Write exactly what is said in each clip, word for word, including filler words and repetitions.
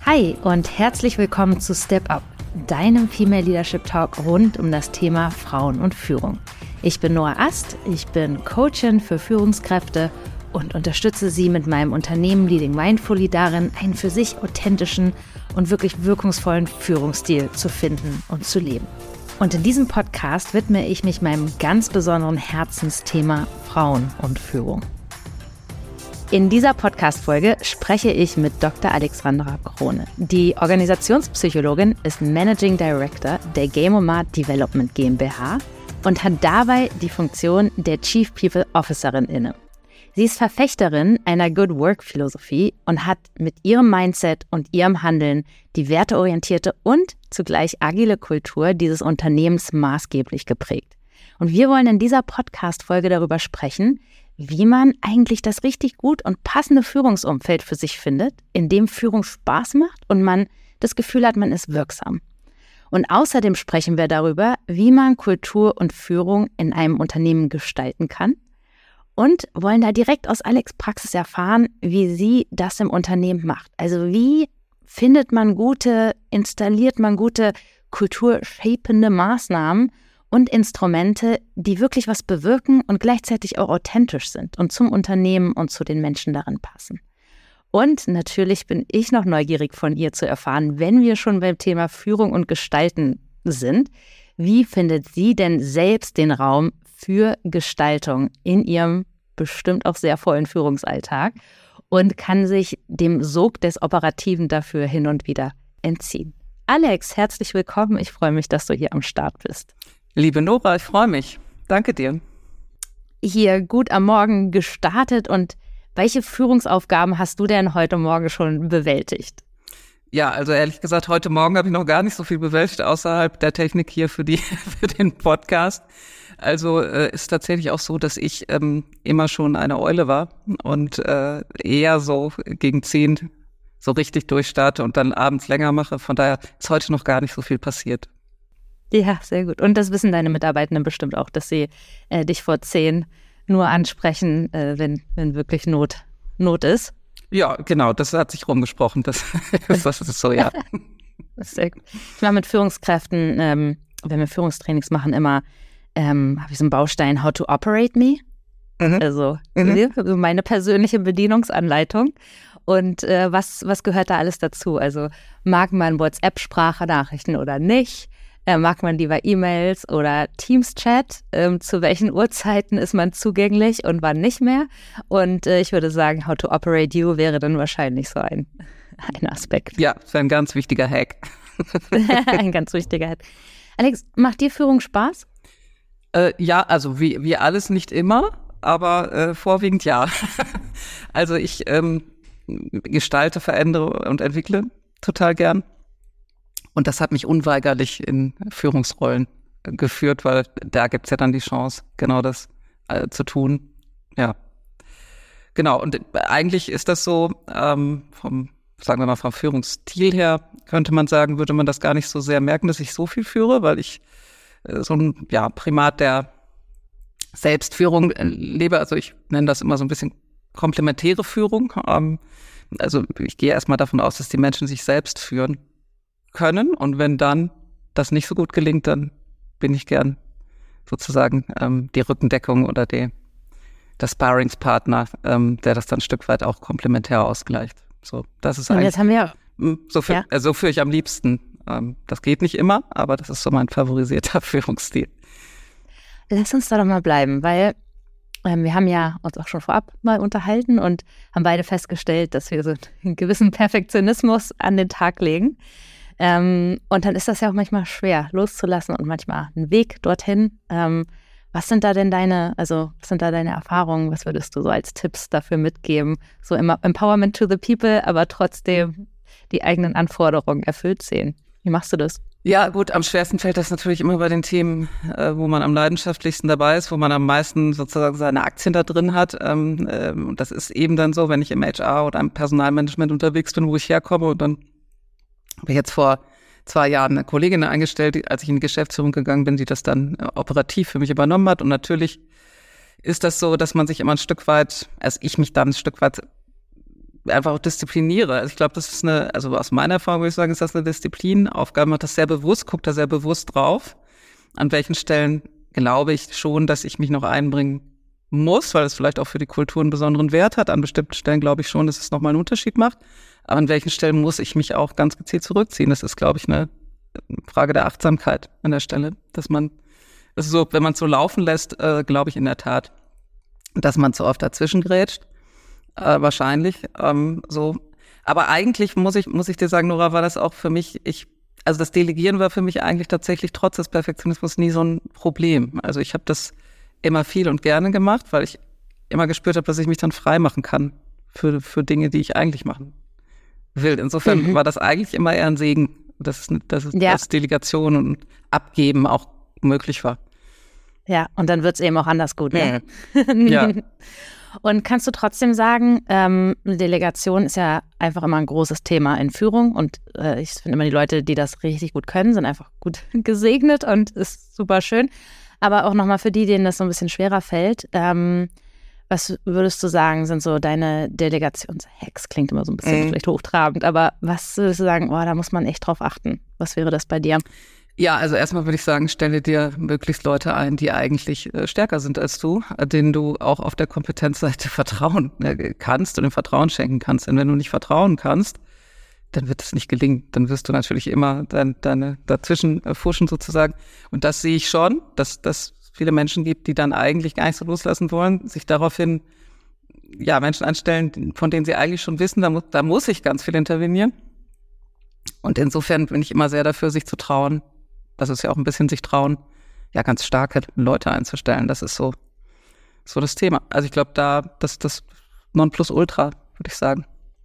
Hi und herzlich willkommen zu Step Up, deinem Female Leadership Talk rund um das Thema Frauen und Führung. Ich bin Noah Ast, ich bin Coachin für Führungskräfte und unterstütze sie mit meinem Unternehmen Leading Mindfully darin, einen für sich authentischen und wirklich wirkungsvollen Führungsstil zu finden und zu leben. Und in diesem Podcast widme ich mich meinem ganz besonderen Herzensthema Frauen und Führung. In dieser Podcast-Folge spreche ich mit Doktor Alexandra Krone. Die Organisationspsychologin ist Managing Director der Gamomat Development GmbH und hat dabei die Funktion der Chief People Officerin inne. Sie ist Verfechterin einer Good Work-Philosophie und hat mit ihrem Mindset und ihrem Handeln die werteorientierte und zugleich agile Kultur dieses Unternehmens maßgeblich geprägt. Und wir wollen in dieser Podcast-Folge darüber sprechen, wie man eigentlich das richtig gut und passende Führungsumfeld für sich findet, in dem Führung Spaß macht und man das Gefühl hat, man ist wirksam. Und außerdem sprechen wir darüber, wie man Kultur und Führung in einem Unternehmen gestalten kann und wollen da direkt aus Alex' Praxis erfahren, wie sie das im Unternehmen macht. Also wie findet man gute, installiert man gute kulturshapende Maßnahmen und Instrumente, die wirklich was bewirken und gleichzeitig auch authentisch sind und zum Unternehmen und zu den Menschen darin passen. Und natürlich bin ich noch neugierig von ihr zu erfahren, wenn wir schon beim Thema Führung und Gestalten sind, wie findet sie denn selbst den Raum für Gestaltung in ihrem bestimmt auch sehr vollen Führungsalltag und kann sich dem Sog des Operativen dafür hin und wieder entziehen. Alex, herzlich willkommen. Ich freue mich, dass du hier am Start bist. Liebe Nora, ich freue mich. Danke dir. Hier gut am Morgen gestartet und welche Führungsaufgaben hast du denn heute Morgen schon bewältigt? Ja, also ehrlich gesagt, heute Morgen habe ich noch gar nicht so viel bewältigt außerhalb der Technik hier für die für den Podcast. Also äh, ist tatsächlich auch so, dass ich ähm, immer schon eine Eule war und äh, eher so gegen zehn so richtig durchstarte und dann abends länger mache. Von daher ist heute noch gar nicht so viel passiert. Ja, sehr gut. Und das wissen deine Mitarbeitenden bestimmt auch, dass sie äh, dich vor zehn nur ansprechen, äh, wenn, wenn wirklich Not, Not ist. Ja, genau, das hat sich rumgesprochen. Das, das ist so, ja. Das ist sehr gut. Ich mache mit Führungskräften, ähm, wenn wir Führungstrainings machen, immer ähm, habe ich so einen Baustein How to Operate Me. Mhm. Also mhm. meine persönliche Bedienungsanleitung. Und äh, was, was gehört da alles dazu? Also mag man WhatsApp-Sprachnachrichten oder nicht? Äh, mag man lieber E-Mails oder Teams-Chat? Ähm, zu welchen Uhrzeiten ist man zugänglich und wann nicht mehr? Und äh, ich würde sagen, How to Operate You wäre dann wahrscheinlich so ein, ein Aspekt. Ja, das ist ein ganz wichtiger Hack. Ein ganz wichtiger Hack. Alex, macht dir Führung Spaß? Äh, ja, also wie, wie alles nicht immer, aber äh, vorwiegend ja. Also ich ähm, gestalte, verändere und entwickle total gern. Und das hat mich unweigerlich in Führungsrollen geführt, weil da gibt's ja dann die Chance, genau das äh, zu tun. Ja, genau. Und eigentlich ist das so, ähm, vom, sagen wir mal, vom Führungsstil her, könnte man sagen, würde man das gar nicht so sehr merken, dass ich so viel führe, weil ich äh, so ein ja, Primat der Selbstführung äh, lebe. Also ich nenne das immer so ein bisschen komplementäre Führung. Ähm, also ich gehe erstmal davon aus, dass die Menschen sich selbst führen können, und wenn dann das nicht so gut gelingt, dann bin ich gern sozusagen ähm, die Rückendeckung oder die, der Sparringspartner, ähm, der das dann ein Stück weit auch komplementär ausgleicht. So, das ist und eigentlich, jetzt haben wir so, für, ja. äh, so führe ich am liebsten. Ähm, das geht nicht immer, aber das ist so mein favorisierter Führungsstil. Lass uns da doch mal bleiben, weil ähm, wir haben ja uns auch schon vorab mal unterhalten und haben beide festgestellt, dass wir so einen gewissen Perfektionismus an den Tag legen. Ähm, und dann ist das ja auch manchmal schwer loszulassen und manchmal ein Weg dorthin. Ähm, was sind da denn deine, also was sind da deine Erfahrungen? Was würdest du so als Tipps dafür mitgeben? So immer Empowerment to the people, aber trotzdem die eigenen Anforderungen erfüllt sehen. Wie machst du das? Ja, gut, am schwersten fällt das natürlich immer bei den Themen, äh, wo man am leidenschaftlichsten dabei ist, wo man am meisten sozusagen seine Aktien da drin hat. Ähm, äh, und das ist eben dann so, wenn ich im H R oder im Personalmanagement unterwegs bin, wo ich herkomme, und dann habe ich jetzt vor zwei Jahren eine Kollegin eingestellt, als ich in die Geschäftsführung gegangen bin, die das dann äh, operativ für mich übernommen hat. Und natürlich ist das so, dass man sich immer ein Stück weit, also ich mich dann ein Stück weit einfach auch diszipliniere. Also ich glaube, das ist eine, also aus meiner Erfahrung würde ich sagen, ist das eine Disziplinaufgabe. Man hat das sehr bewusst, guckt da sehr bewusst drauf. An welchen Stellen glaube ich schon, dass ich mich noch einbringen muss, weil es vielleicht auch für die Kultur einen besonderen Wert hat. An bestimmten Stellen glaube ich schon, dass es nochmal einen Unterschied macht. Aber an welchen Stellen muss ich mich auch ganz gezielt zurückziehen? Das ist, glaube ich, eine Frage der Achtsamkeit an der Stelle. Dass man, das ist so, wenn man es so laufen lässt, äh, glaube ich in der Tat, dass man zu oft dazwischen grätscht. Äh, wahrscheinlich. Ähm, so. Aber eigentlich muss ich, muss ich dir sagen, Nora, war das auch für mich, ich, also das Delegieren war für mich eigentlich tatsächlich trotz des Perfektionismus nie so ein Problem. Also ich habe das immer viel und gerne gemacht, weil ich immer gespürt habe, dass ich mich dann frei machen kann für, für Dinge, die ich eigentlich machen will. Insofern mhm. war das eigentlich immer eher ein Segen, dass, dass, ja. dass Delegation und Abgeben auch möglich war. Ja, und dann wird es eben auch anders gut. Ne? Ja. Und kannst du trotzdem sagen, ähm, Delegation ist ja einfach immer ein großes Thema in Führung und äh, ich finde immer, die Leute, die das richtig gut können, sind einfach gut gesegnet und ist super schön. Aber auch nochmal für die, denen das so ein bisschen schwerer fällt, ähm, was würdest du sagen, sind so deine Delegationshacks? Klingt immer so ein bisschen mhm. vielleicht hochtrabend, aber was würdest du sagen, oh, da muss man echt drauf achten? Was wäre das bei dir? Ja, also erstmal würde ich sagen, stelle dir möglichst Leute ein, die eigentlich äh, stärker sind als du, äh, denen du auch auf der Kompetenzseite vertrauen äh, kannst und im Vertrauen schenken kannst. Denn wenn du nicht vertrauen kannst, dann wird es nicht gelingen. Dann wirst du natürlich immer dein, deine dazwischen äh, fuschen sozusagen. Und das sehe ich schon, dass dass viele Menschen gibt, die dann eigentlich gar nicht so loslassen wollen, sich daraufhin ja Menschen anstellen, von denen sie eigentlich schon wissen, da muss, da muss ich ganz viel intervenieren. Und insofern bin ich immer sehr dafür, sich zu trauen. Das ist ja auch ein bisschen sich trauen, ja, ganz starke Leute einzustellen. Das ist so, so das Thema. Also ich glaube, da, das das Nonplusultra, würde ich sagen.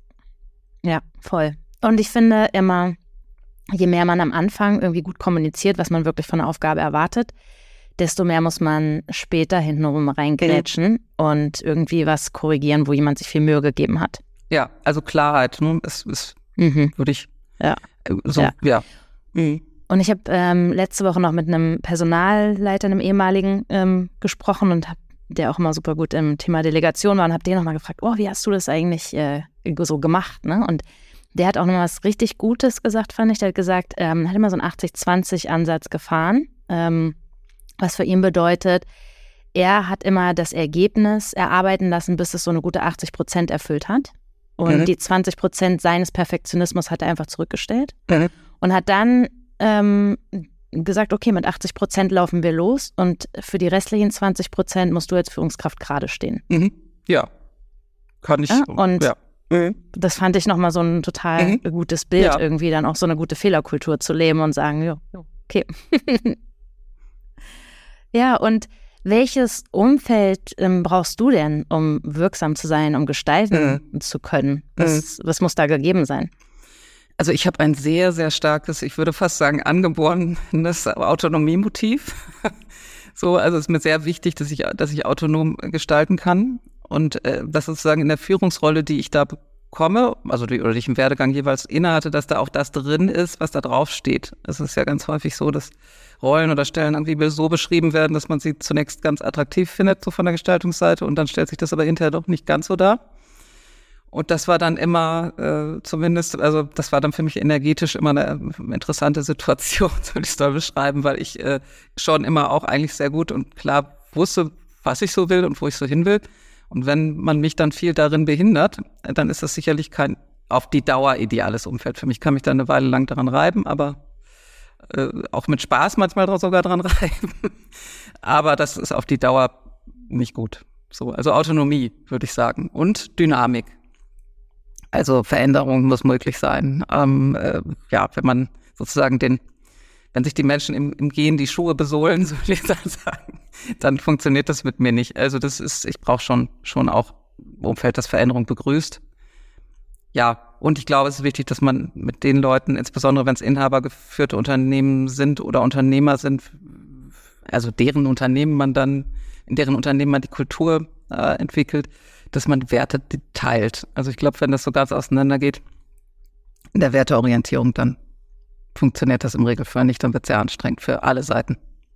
Ja, voll. Und ich finde immer, je mehr man am Anfang irgendwie gut kommuniziert, was man wirklich von der Aufgabe erwartet, desto mehr muss man später hintenrum reingrätschen mhm. und irgendwie was korrigieren, wo jemand sich viel Mühe gegeben hat. Ja, also Klarheit, ne, ist, ist mhm. würde ich, ja. so, ja. ja. Mhm. Und ich habe ähm, letzte Woche noch mit einem Personalleiter, einem ehemaligen, ähm, gesprochen und hab, der auch immer super gut im Thema Delegation war und habe den nochmal gefragt, oh, wie hast du das eigentlich äh, so gemacht? Ne? Und der hat auch nochmal was richtig Gutes gesagt, fand ich. Der hat gesagt, ähm, hat immer so einen achtzig zwanzig Ansatz gefahren, ähm, was für ihn bedeutet, er hat immer das Ergebnis erarbeiten lassen, bis es so eine gute achtzig Prozent erfüllt hat. Und mhm. die zwanzig Prozent seines Perfektionismus hat er einfach zurückgestellt mhm. und hat dann ähm, gesagt, okay, mit achtzig Prozent laufen wir los und für die restlichen zwanzig Prozent musst du als Führungskraft gerade stehen. Mhm. Ja, kann ich. Ja, und ja. Mhm. das fand ich nochmal so ein total mhm. gutes Bild, ja. irgendwie dann auch so eine gute Fehlerkultur zu leben und sagen, jo, jo okay. Ja, und welches Umfeld ähm, brauchst du denn, um wirksam zu sein, um gestalten mhm. zu können? Was, mhm. was muss da gegeben sein? Also ich habe ein sehr, sehr starkes, ich würde fast sagen, angeborenes Autonomiemotiv. So, also es ist mir sehr wichtig, dass ich, dass ich autonom gestalten kann. Und äh, das sozusagen in der Führungsrolle, die ich da bekomme, also die, oder die ich im Werdegang jeweils innehatte, dass da auch das drin ist, was da drauf steht. Es ist ja ganz häufig so, dass Rollen oder Stellen irgendwie so beschrieben werden, dass man sie zunächst ganz attraktiv findet, so von der Gestaltungsseite, und dann stellt sich das aber hinterher doch nicht ganz so dar. Und das war dann immer, äh, zumindest, also das war dann für mich energetisch immer eine interessante Situation, so würde ich es da beschreiben, weil ich äh, schon immer auch eigentlich sehr gut und klar wusste, was ich so will und wo ich so hin will. Und wenn man mich dann viel darin behindert, dann ist das sicherlich kein auf die Dauer ideales Umfeld für mich. Ich kann mich da eine Weile lang daran reiben, aber äh, auch mit Spaß manchmal sogar dran reiben. Aber das ist auf die Dauer nicht gut. So, also Autonomie, würde ich sagen. Und Dynamik. Also Veränderung muss möglich sein. Ähm, äh, ja, wenn man sozusagen den, wenn sich die Menschen im, im Gehen die Schuhe besohlen, so will ich das sagen, dann funktioniert das mit mir nicht. Also das ist, ich brauche schon schon auch ein Umfeld, das Veränderung begrüßt. Ja, und ich glaube, es ist wichtig, dass man mit den Leuten, insbesondere wenn es inhabergeführte Unternehmen sind oder Unternehmer sind, also deren Unternehmen man dann, in deren Unternehmen man die Kultur äh, entwickelt, dass man Werte teilt. Also ich glaube, wenn das so ganz auseinandergeht in der Werteorientierung, dann funktioniert das im Regelfall nicht, dann wird es sehr anstrengend für alle Seiten.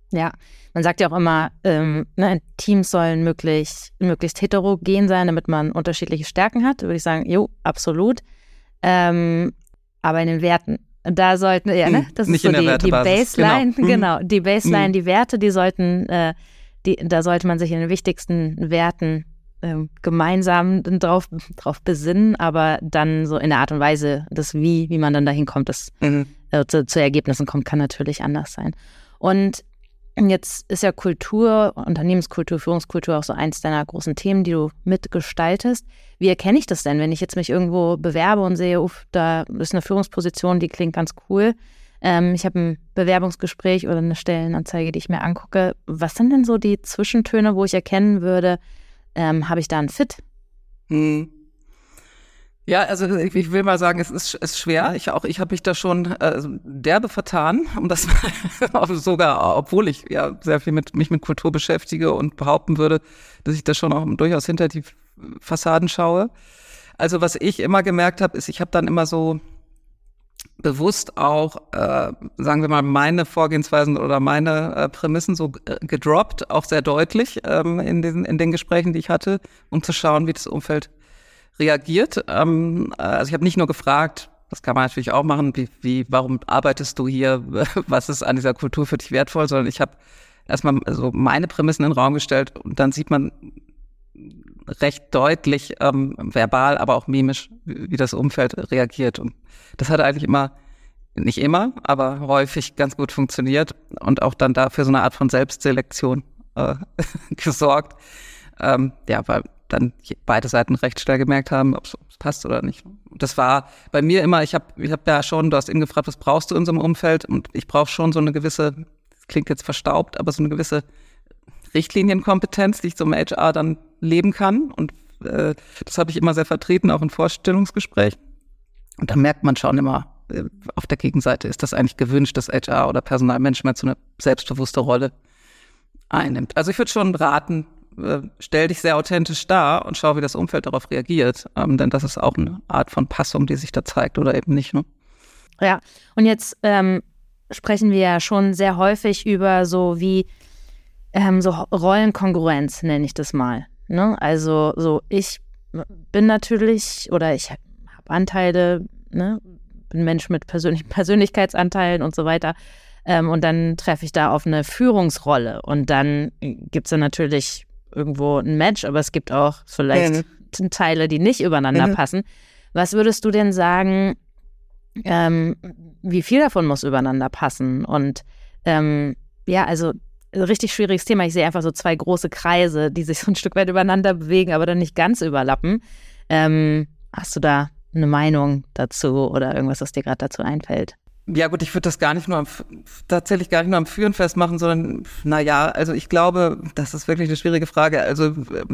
Ja, man sagt ja auch immer, ähm, ne, Teams sollen möglichst, möglichst heterogen sein, damit man unterschiedliche Stärken hat. Da würde ich sagen, jo, absolut. Ähm, aber in den Werten, da sollten, ja, ne, das Nicht ist so in der die, die Baseline, genau. genau, die Baseline, Mhm. die Werte, die sollten, äh, die, da sollte man sich in den wichtigsten Werten ähm, gemeinsam drauf, drauf besinnen, aber dann so in der Art und Weise, das Wie, wie man dann dahin kommt, das Mhm. äh, zu, zu Ergebnissen kommt, kann natürlich anders sein. Und jetzt ist ja Kultur, Unternehmenskultur, Führungskultur auch so eins deiner großen Themen, die du mitgestaltest. Wie erkenne ich das denn, wenn ich jetzt mich irgendwo bewerbe und sehe, uff, da ist eine Führungsposition, die klingt ganz cool. Ähm, ich habe ein Bewerbungsgespräch oder eine Stellenanzeige, die ich mir angucke. Was sind denn so die Zwischentöne, wo ich erkennen würde, ähm, habe ich da einen Fit? Hm. Ja, also ich, ich will mal sagen, es ist, ist schwer. Ich auch, ich habe mich da schon äh, derbe vertan, um das sogar, obwohl ich ja sehr viel mit mich mit Kultur beschäftige und behaupten würde, dass ich da schon auch durchaus hinter die Fassaden schaue. Also was ich immer gemerkt habe, ist, ich habe dann immer so bewusst auch, äh, sagen wir mal, meine Vorgehensweisen oder meine äh, Prämissen so äh, gedroppt, auch sehr deutlich ähm, in den in den Gesprächen, die ich hatte, um zu schauen, wie das Umfeld reagiert. Ähm, also ich habe nicht nur gefragt, das kann man natürlich auch machen, wie, wie, warum arbeitest du hier, was ist an dieser Kultur für dich wertvoll, sondern ich habe erstmal so meine Prämissen in den Raum gestellt und dann sieht man recht deutlich, ähm, verbal, aber auch mimisch, wie, wie das Umfeld reagiert. Und das hat eigentlich immer, nicht immer, aber häufig ganz gut funktioniert und auch dann dafür so eine Art von Selbstselektion äh, gesorgt. Ähm, ja, weil dann beide Seiten recht schnell gemerkt haben, ob es passt oder nicht. Das war bei mir immer, ich habe ich hab ja schon, du hast eben gefragt, was brauchst du in so einem Umfeld? Und ich brauche schon so eine gewisse, das klingt jetzt verstaubt, aber so eine gewisse Richtlinienkompetenz, die ich so im H R dann leben kann. Und äh, das habe ich immer sehr vertreten, auch in Vorstellungsgesprächen. Und da merkt man schon immer, äh, auf der Gegenseite ist das eigentlich gewünscht, dass H R oder Personalmanagement so eine selbstbewusste Rolle einnimmt. Also ich würde schon raten, stell dich sehr authentisch dar und schau, wie das Umfeld darauf reagiert. Ähm, denn das ist auch eine Art von Passung, die sich da zeigt oder eben nicht. Ne? Ja, und jetzt ähm, sprechen wir ja schon sehr häufig über so wie ähm, so Rollenkongruenz, nenne ich das mal. Ne? Also so ich bin natürlich oder ich habe Anteile, ne? Bin Mensch mit persönlichen Persönlichkeitsanteilen und so weiter. Ähm, und dann treffe ich da auf eine Führungsrolle und dann gibt es dann natürlich irgendwo ein Match, aber es gibt auch vielleicht mhm. Teile, die nicht übereinander mhm. passen. Was würdest du denn sagen, ähm, wie viel davon muss übereinander passen? Und ähm, ja, also richtig schwieriges Thema. Ich sehe einfach so zwei große Kreise, die sich so ein Stück weit übereinander bewegen, aber dann nicht ganz überlappen. Ähm, hast du da eine Meinung dazu oder irgendwas, was dir gerade dazu einfällt? Ja gut, ich würde das gar nicht nur am, tatsächlich gar nicht nur am Führen festmachen, sondern naja, also ich glaube, das ist wirklich eine schwierige Frage. Also,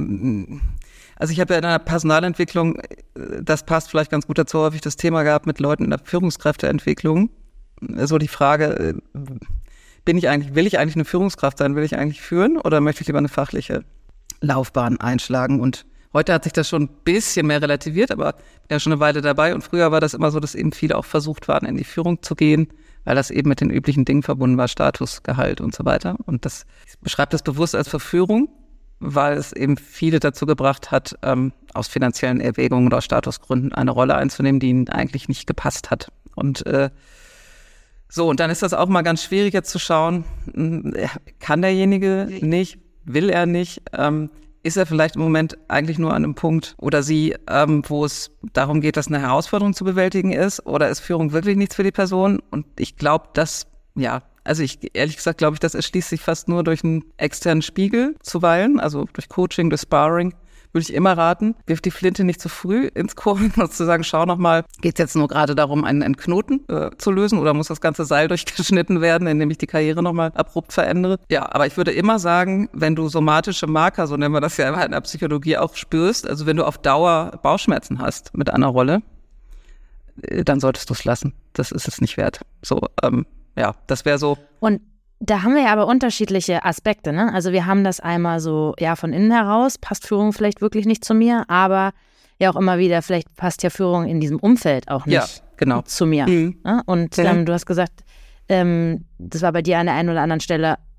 also ich habe ja in der Personalentwicklung, das passt vielleicht ganz gut dazu, häufig das Thema gehabt mit Leuten in der Führungskräfteentwicklung. So die Frage, bin ich eigentlich, will ich eigentlich eine Führungskraft sein, will ich eigentlich führen oder möchte ich lieber eine fachliche Laufbahn einschlagen? Und heute hat sich das schon ein bisschen mehr relativiert, aber ich bin ja schon eine Weile dabei. Und früher war das immer so, dass eben viele auch versucht waren, in die Führung zu gehen, weil das eben mit den üblichen Dingen verbunden war, Status, Gehalt und so weiter. Und das ich beschreibe das bewusst als Verführung, weil es eben viele dazu gebracht hat, ähm, aus finanziellen Erwägungen oder aus Statusgründen eine Rolle einzunehmen, die ihnen eigentlich nicht gepasst hat. Und äh, so, und dann ist das auch mal ganz schwierig jetzt zu schauen, kann derjenige nicht, will er nicht, ähm, ist er vielleicht im Moment eigentlich nur an einem Punkt oder sie, ähm, wo es darum geht, dass eine Herausforderung zu bewältigen ist, oder ist Führung wirklich nichts für die Person? Und ich glaube, dass, ja, also ich ehrlich gesagt glaube ich, das erschließt sich fast nur durch einen externen Spiegel zuweilen, also durch Coaching, durch Sparring. Würde ich immer raten, wirf die Flinte nicht zu früh ins Korn, und zu sagen, schau nochmal, geht es jetzt nur gerade darum, einen, einen Knoten äh, zu lösen, oder muss das ganze Seil durchgeschnitten werden, indem ich die Karriere nochmal abrupt verändere? Ja, aber ich würde immer sagen, wenn du somatische Marker, so nennen wir das ja in der Psychologie auch, spürst, also wenn du auf Dauer Bauchschmerzen hast mit einer Rolle, äh, dann solltest du es lassen. Das ist es nicht wert. So, ähm, ja, das wäre so. Und da haben wir ja aber unterschiedliche Aspekte, ne? Also wir haben das einmal so, ja, von innen heraus, passt Führung vielleicht wirklich nicht zu mir, aber ja auch immer wieder, vielleicht passt ja Führung in diesem Umfeld auch nicht ja, genau. zu mir. Mhm. Ne? Und mhm. ähm, du hast gesagt, ähm, das war bei dir an der einen oder anderen Stelle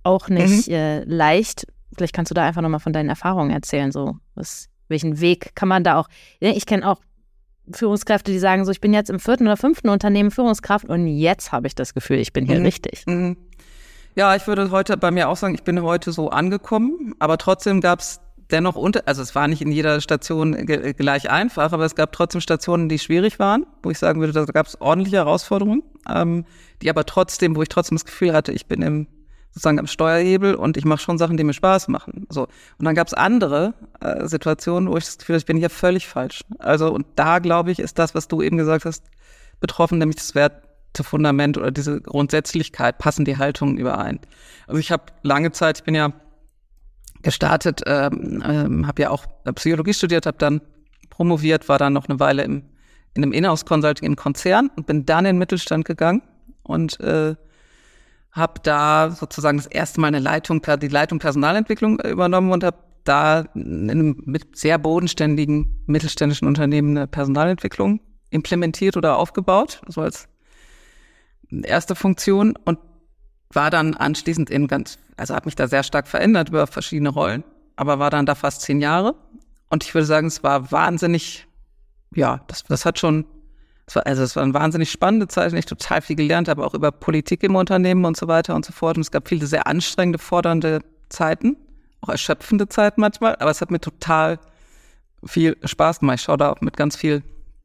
auch nicht Mhm. äh, leicht. Vielleicht kannst du da einfach nochmal von deinen Erfahrungen erzählen, so was, welchen Weg kann man da auch, ja, ich kenne auch Führungskräfte, die sagen so, ich bin jetzt im vierten oder fünften Unternehmen Führungskraft und jetzt habe ich das Gefühl, ich bin hier Mhm. richtig. Mhm. Ja, ich würde heute bei mir auch sagen, ich bin heute so angekommen, aber trotzdem gab es dennoch unter, also es war nicht in jeder Station ge- gleich einfach, aber es gab trotzdem Stationen, die schwierig waren, wo ich sagen würde, da gab es ordentliche Herausforderungen, ähm, die aber trotzdem, wo ich trotzdem das Gefühl hatte, ich bin im sozusagen am Steuerhebel und ich mache schon Sachen, die mir Spaß machen. So. Und dann gab es andere äh, Situationen, wo ich das Gefühl hatte, ich bin hier völlig falsch. Also und da, glaube ich, ist das, was du eben gesagt hast, betroffen, nämlich das Wertefundament oder diese Grundsätzlichkeit, passen die Haltungen überein. Also ich habe lange Zeit, ich bin ja gestartet, ähm, ähm, habe ja auch Psychologie studiert, habe dann promoviert, war dann noch eine Weile im, in einem Inhouse-Consulting im Konzern und bin dann in den Mittelstand gegangen und äh, habe da sozusagen das erste Mal eine Leitung, die Leitung Personalentwicklung übernommen und habe da in einem mit sehr bodenständigen mittelständischen Unternehmen eine Personalentwicklung implementiert oder aufgebaut, so als erste Funktion und war dann anschließend in ganz, also habe mich da sehr stark verändert über verschiedene Rollen, aber war dann da fast zehn Jahre und ich würde sagen, es war wahnsinnig, ja, das, das hat schon, es war, also es war eine wahnsinnig spannende Zeit, in der ich total viel gelernt habe, auch über Politik im Unternehmen und so weiter und so fort und es gab viele sehr anstrengende, fordernde Zeiten, auch erschöpfende Zeiten manchmal, aber es hat mir total viel Spaß gemacht. Ich schaue da auch mit ganz viel,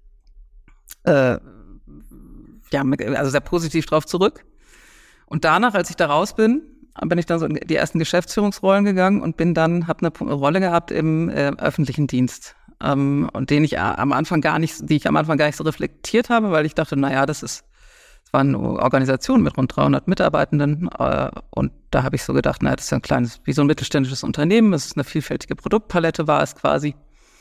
äh, ja, also sehr positiv drauf zurück. Und danach, als ich da raus bin, bin ich dann so in die ersten Geschäftsführungsrollen gegangen und bin dann, habe eine Rolle gehabt im äh, öffentlichen Dienst, ähm, und den ich am Anfang gar nicht, die ich am Anfang gar nicht so reflektiert habe, weil ich dachte, naja, das ist, das war eine Organisation mit rund dreihundert Mitarbeitenden, äh, und da habe ich so gedacht, naja, das ist ja ein kleines, wie so ein mittelständisches Unternehmen, es ist eine vielfältige Produktpalette, war es quasi.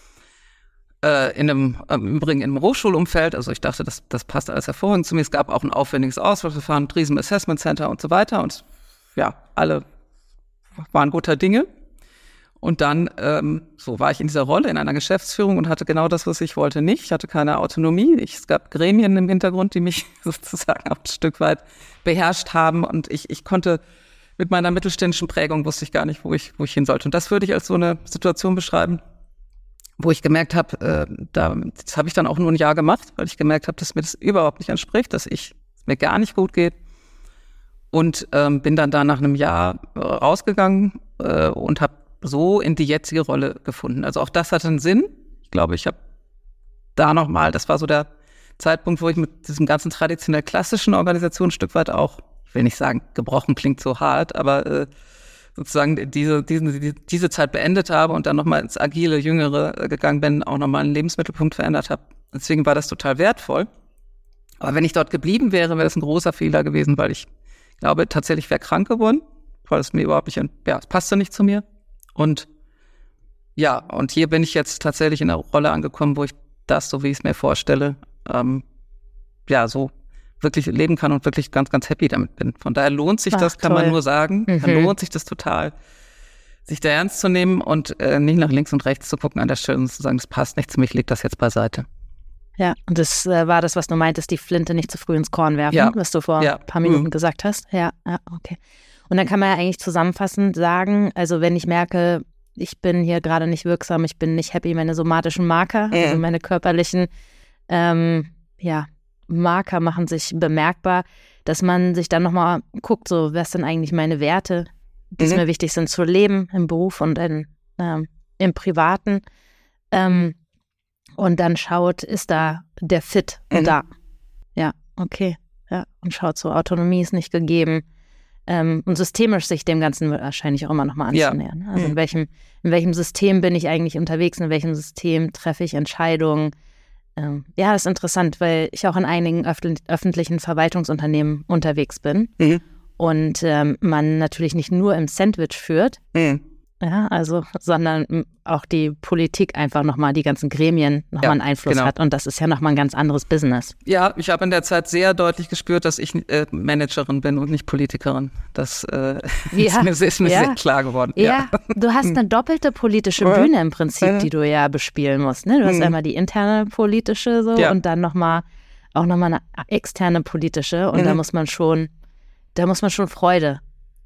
Äh, in einem, im Übrigen in einem Hochschulumfeld, also ich dachte, das, das passt alles hervorragend zu mir. Es gab auch ein aufwendiges Auswahlverfahren, ein riesen Assessment Center und so weiter und ja, alle waren guter Dinge. Und dann, ähm, so war ich in dieser Rolle in einer Geschäftsführung und hatte genau das, was ich wollte, nicht. Ich hatte keine Autonomie. Ich, es gab Gremien im Hintergrund, die mich sozusagen auch ein Stück weit beherrscht haben und ich, ich konnte mit meiner mittelständischen Prägung wusste ich gar nicht, wo ich, wo ich hin sollte. Und das würde ich als so eine Situation beschreiben, wo ich gemerkt habe, äh, da, das habe ich dann auch nur ein Jahr gemacht, weil ich gemerkt habe, dass mir das überhaupt nicht entspricht, dass ich es mir gar nicht gut geht und ähm, bin dann da nach einem Jahr äh, rausgegangen äh, und habe so in die jetzige Rolle gefunden. Also auch das hatte einen Sinn. Ich glaube, ich habe da nochmal, das war so der Zeitpunkt, wo ich mit diesem ganzen traditionell klassischen Organisation ein Stück weit auch, ich will nicht sagen, gebrochen klingt so hart, aber äh, sozusagen diese, diese, diese Zeit beendet habe und dann nochmal ins agile, jüngere gegangen bin, auch nochmal einen Lebensmittelpunkt verändert habe. Deswegen war das total wertvoll. Aber wenn ich dort geblieben wäre, wäre das ein großer Fehler gewesen, weil ich glaube, tatsächlich wäre krank geworden, weil es mir überhaupt nicht, ja, es passte nicht zu mir. Und ja, und hier bin ich jetzt tatsächlich in einer Rolle angekommen, wo ich das, so wie ich es mir vorstelle, ähm, ja, so wirklich leben kann und wirklich ganz, ganz happy damit bin. Von daher lohnt sich Ach, das, kann toll. man nur sagen. Mhm. Dann lohnt sich das total, sich da ernst zu nehmen und äh, nicht nach links und rechts zu gucken an der Stelle und zu sagen, das passt nicht zu mir, ich leg das jetzt beiseite. Ja, und das äh, war das, was du meintest, die Flinte nicht zu früh ins Korn werfen, Ja. was du vor Ja. ein paar Minuten Mhm. gesagt hast. Ja, ja, okay. Und dann kann man ja eigentlich zusammenfassend sagen, also wenn ich merke, ich bin hier gerade nicht wirksam, ich bin nicht happy, meine somatischen Marker, Mhm. also meine körperlichen, ähm, ja, Marker machen sich bemerkbar, dass man sich dann nochmal guckt, so, was sind eigentlich meine Werte, die Mhm. mir wichtig sind zu leben im Beruf und in, ähm, im Privaten. Ähm, und dann schaut, ist da der Fit Mhm. da? Ja, okay. Ja, und schaut so, Autonomie ist nicht gegeben. Ähm, und systemisch sich dem Ganzen wahrscheinlich auch immer nochmal Ja. anzunähern. Also Mhm. in welchem, in welchem System bin ich eigentlich unterwegs, in welchem System treffe ich Entscheidungen? Ähm, ja, das ist interessant, weil ich auch in einigen öffentlich, öffentlichen Verwaltungsunternehmen unterwegs bin Mhm. und ähm, man natürlich nicht nur im Sandwich führt, Mhm. ja, also, sondern m, auch die Politik einfach nochmal, die ganzen Gremien nochmal Ja, einen Einfluss genau. hat und das ist ja nochmal ein ganz anderes Business. Ja, ich habe in der Zeit sehr deutlich gespürt, dass ich äh, Managerin bin und nicht Politikerin. Das äh, Ja, ist mir, ist mir ja. sehr klar geworden. Ja, du hast eine doppelte politische Ja. Bühne im Prinzip, Ja. die du ja bespielen musst. Ne? Du hast Mhm. einmal die interne politische so Ja. und dann nochmal auch nochmal eine externe politische und Mhm. da muss man schon, da muss man schon Freude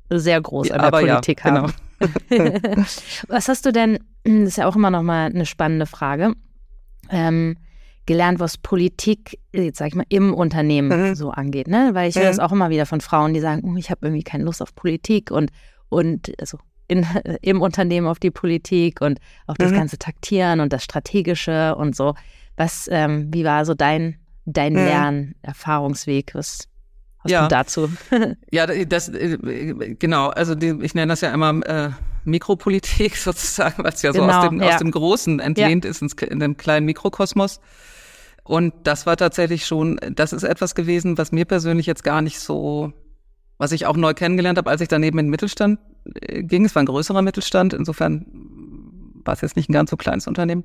sehr groß an ja, der Politik ja, haben. Genau. Was hast du denn, das ist ja auch immer noch mal eine spannende Frage, ähm, gelernt, was Politik, jetzt sag ich mal, im Unternehmen Mhm. so angeht, ne? Weil ich höre Mhm. das auch immer wieder von Frauen, die sagen, oh, ich habe irgendwie keine Lust auf Politik und, und also in, im Unternehmen auf die Politik und auf das Mhm. ganze Taktieren und das Strategische und so. Was, ähm, wie war so dein, dein Mhm. Lernerfahrungsweg? Was hast Ja. du dazu? Ja, das, genau, also die, ich nenne das ja immer äh, Mikropolitik sozusagen, weil es ja Genau, so aus dem, ja. aus dem Großen entlehnt ist, ins, in dem kleinen Mikrokosmos. Und das war tatsächlich schon, das ist etwas gewesen, was mir persönlich jetzt gar nicht so, was ich auch neu kennengelernt habe, als ich daneben in den Mittelstand äh, ging. Es war ein größerer Mittelstand, insofern war es jetzt nicht ein ganz so kleines Unternehmen.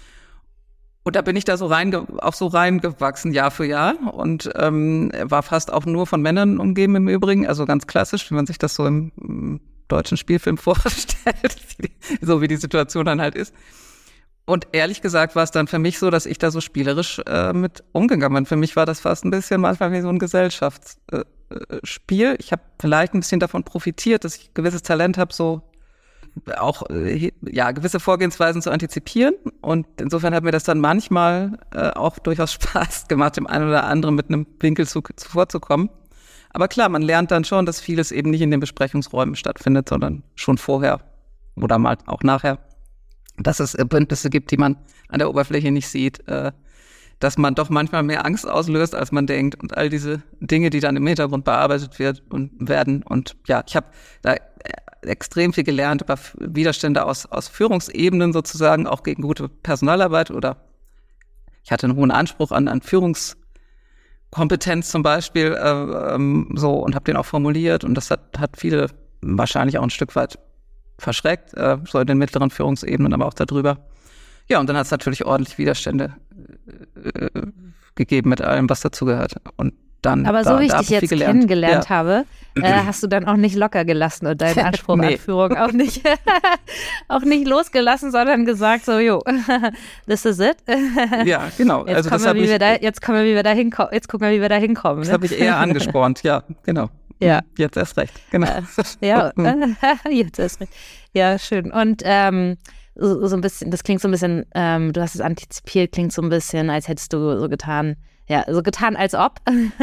Und da bin ich da so rein, auch so reingewachsen, Jahr für Jahr. Und ähm, war fast auch nur von Männern umgeben im Übrigen. Also ganz klassisch, wie man sich das so im, im deutschen Spielfilm vorstellt, so wie die Situation dann halt ist. Und ehrlich gesagt war es dann für mich so, dass ich da so spielerisch äh, mit umgegangen bin. Für mich war das fast ein bisschen manchmal wie so ein Gesellschaftsspiel. Äh, ich habe vielleicht ein bisschen davon profitiert, dass ich ein gewisses Talent habe, so auch ja gewisse Vorgehensweisen zu antizipieren, und insofern hat mir das dann manchmal äh, auch durchaus Spaß gemacht, dem einen oder anderen mit einem Winkel zu, zuvorzukommen. Aber klar, man lernt dann schon, dass vieles eben nicht in den Besprechungsräumen stattfindet, sondern schon vorher oder mal auch nachher, dass es Bündnisse gibt, die man an der Oberfläche nicht sieht, äh, dass man doch manchmal mehr Angst auslöst, als man denkt, und all diese Dinge, die dann im Hintergrund bearbeitet wird und werden. Und ja, ich habe da extrem viel gelernt über Widerstände aus, aus Führungsebenen sozusagen, auch gegen gute Personalarbeit, oder ich hatte einen hohen Anspruch an, an Führungskompetenz zum Beispiel, äh, ähm, so, und habe den auch formuliert, und das hat, hat viele wahrscheinlich auch ein Stück weit verschreckt, äh, so in den mittleren Führungsebenen, aber auch darüber. Ja, und dann hat es natürlich ordentlich Widerstände äh, gegeben mit allem, was dazugehört. Und dann, aber so da, wie ich da dich jetzt gelernt. kennengelernt ja. habe, äh, hast du dann auch nicht locker gelassen und deinen Anspruch Nee. an Führung auch nicht, auch nicht losgelassen, sondern gesagt so, jo, this is it. Ja, genau. Jetzt, also kommen, das wir, hab wie ich, wir da, jetzt kommen wir, wie wir da hinkommen. Jetzt gucken wir, wie wir da hinkommen. Das Ne? habe ich eher angespornt, ja, genau. Ja. Jetzt erst recht, genau. Ja, jetzt erst recht. Ja, schön. Und ähm, so, so ein bisschen, das klingt so ein bisschen, ähm, du hast es antizipiert, klingt so ein bisschen, als hättest du so getan, ja, so getan als ob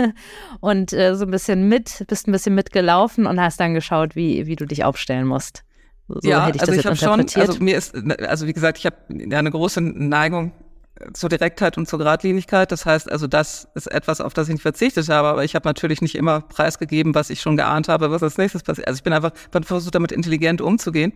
und äh, so ein bisschen mit, bist ein bisschen mitgelaufen und hast dann geschaut, wie, wie du dich aufstellen musst. So ja, hätte ich also das ich jetzt habe schon, interpretiert. also mir ist, also wie gesagt, ich habe ja eine große Neigung zur Direktheit und zur Geradlinigkeit. Das heißt also, das ist etwas, auf das ich nicht verzichtet habe, aber ich habe natürlich nicht immer preisgegeben, was ich schon geahnt habe, was als nächstes passiert. Also ich bin einfach versucht, damit intelligent umzugehen.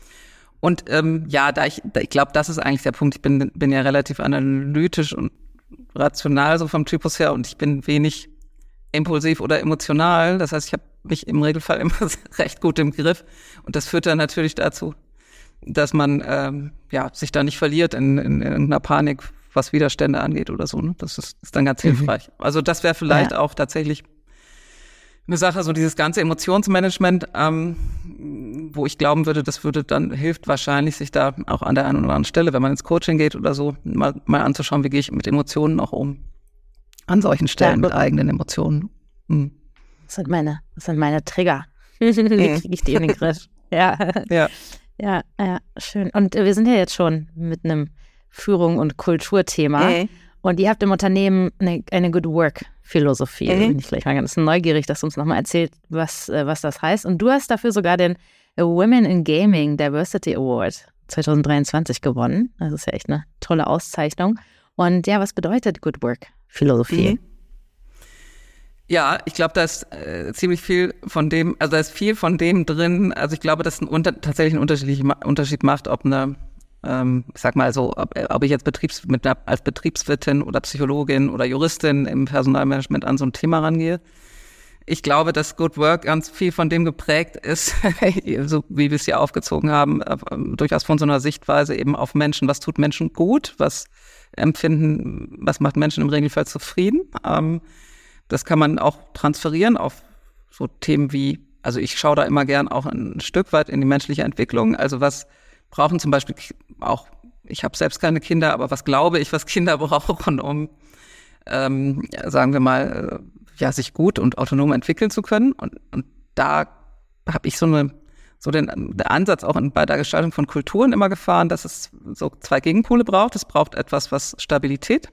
Und ähm, ja, da ich, da, ich glaube, das ist eigentlich der Punkt. Ich bin, bin ja relativ analytisch und rational so vom Typus her, und ich bin wenig impulsiv oder emotional. Das heißt, ich habe mich im Regelfall immer recht gut im Griff. Und das führt dann natürlich dazu, dass man ähm, ja sich da nicht verliert in, in, in irgendeiner Panik, was Widerstände angeht oder so. Ne? Das ist, ist dann ganz hilfreich. Mhm. Also das wäre vielleicht ja. auch tatsächlich eine Sache, so dieses ganze Emotionsmanagement, ähm, wo ich glauben würde, das würde dann, hilft wahrscheinlich, sich da auch an der einen oder anderen Stelle, wenn man ins Coaching geht oder so, mal, mal anzuschauen, wie gehe ich mit Emotionen auch um. An solchen Stellen ja. mit eigenen Emotionen. Hm. Das sind meine, das sind meine Trigger. Wie kriege ich die in den Griff? Ja. Ja. Ja, ja, schön. Und wir sind ja jetzt schon mit einem Führung- und Kulturthema. Mhm. Und ihr habt im Unternehmen eine, eine Good Work-Philosophie. Mhm. Bin ich gleich mal ganz neugierig, dass du uns nochmal erzählt, was, was das heißt. Und du hast dafür sogar den Women in Gaming Diversity Award zwanzig dreiundzwanzig gewonnen. Das ist ja echt eine tolle Auszeichnung. Und ja, was bedeutet Good Work-Philosophie? Mhm. Ja, ich glaube, da ist äh, ziemlich viel von dem, also da ist viel von dem drin. Also ich glaube, dass ein unter, tatsächlich einen unterschiedlichen Unterschied macht, ob eine, ähm, ich sag mal so, ob, ob ich jetzt Betriebs, mit einer, als Betriebswirtin oder Psychologin oder Juristin im Personalmanagement an so ein Thema rangehe. Ich glaube, dass Good Work ganz viel von dem geprägt ist, so wie wir es hier aufgezogen haben, äh, durchaus von so einer Sichtweise eben auf Menschen. Was tut Menschen gut? Was empfinden, was macht Menschen im Regelfall zufrieden? Ähm, Das kann man auch transferieren auf so Themen wie, also ich schaue da immer gern auch ein Stück weit in die menschliche Entwicklung. Also was brauchen zum Beispiel auch, ich habe selbst keine Kinder, aber was glaube ich, was Kinder brauchen, um, ähm, sagen wir mal, ja, sich gut und autonom entwickeln zu können. Und, und da habe ich so eine so den, den Ansatz auch in, bei der Gestaltung von Kulturen immer gefahren, dass es so zwei Gegenpole braucht. Es braucht etwas, was Stabilität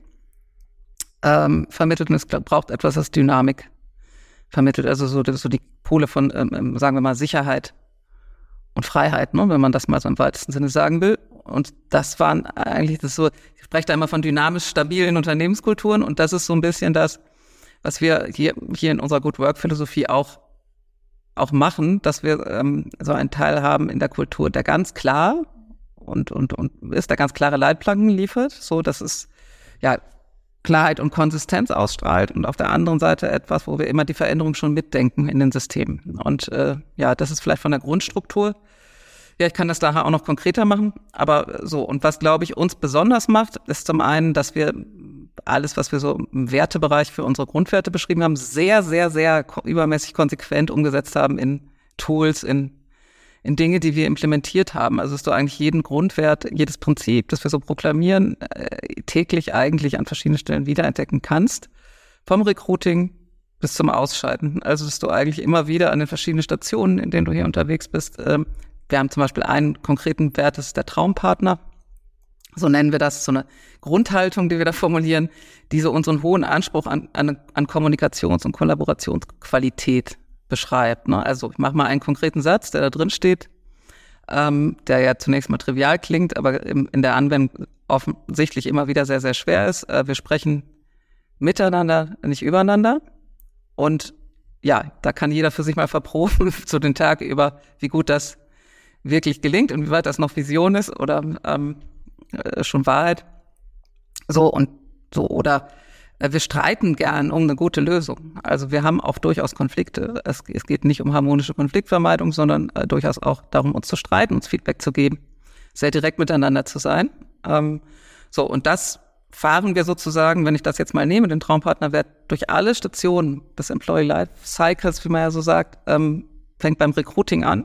ähm, vermittelt, und es braucht etwas, was Dynamik vermittelt. Also so, so die Pole von, ähm, sagen wir mal, Sicherheit und Freiheit, ne, wenn man das mal so im weitesten Sinne sagen will. Und das waren eigentlich das so, ich spreche da immer von dynamisch stabilen Unternehmenskulturen, und das ist so ein bisschen das, was wir hier, hier in unserer Good Work Philosophie auch auch machen, dass wir ähm, so einen Teil haben in der Kultur, der ganz klar und und und ist, der ganz klare Leitplanken liefert, so dass es ja Klarheit und Konsistenz ausstrahlt, und auf der anderen Seite etwas, wo wir immer die Veränderung schon mitdenken in den Systemen. Und äh, ja, das ist vielleicht von der Grundstruktur. Ja, ich kann das daher auch noch konkreter machen, aber so, und was, glaube ich, uns besonders macht, ist zum einen, dass wir alles, was wir so im Wertebereich für unsere Grundwerte beschrieben haben, sehr, sehr, sehr übermäßig konsequent umgesetzt haben in Tools, in in Dinge, die wir implementiert haben. Also dass du eigentlich jeden Grundwert, jedes Prinzip, das wir so proklamieren, äh, täglich eigentlich an verschiedenen Stellen wiederentdecken kannst. Vom Recruiting bis zum Ausscheiden. Also dass du eigentlich immer wieder an den verschiedenen Stationen, in denen du hier unterwegs bist, ähm, wir haben zum Beispiel einen konkreten Wert, das ist der Traumpartner. So nennen wir das, so eine Grundhaltung, die wir da formulieren, die so unseren hohen Anspruch an, an, an Kommunikations- und Kollaborationsqualität beschreibt. Ne? Also ich mache mal einen konkreten Satz, der da drin steht, ähm, der ja zunächst mal trivial klingt, aber im, in der Anwendung offensichtlich immer wieder sehr, sehr schwer ist. Äh, wir sprechen miteinander, nicht übereinander. Und ja, da kann jeder für sich mal verproben, zu den Tagen über, wie gut das wirklich gelingt und wie weit das noch Vision ist oder ähm, äh, schon Wahrheit. So und so, oder wir streiten gern um eine gute Lösung. Also wir haben auch durchaus Konflikte. Es, es geht nicht um harmonische Konfliktvermeidung, sondern äh, durchaus auch darum, uns zu streiten, uns Feedback zu geben, sehr direkt miteinander zu sein. Ähm, so, und das fahren wir sozusagen, wenn ich das jetzt mal nehme, den Traumpartnerwert, durch alle Stationen des Employee Life Cycles, wie man ja so sagt, ähm, fängt beim Recruiting an,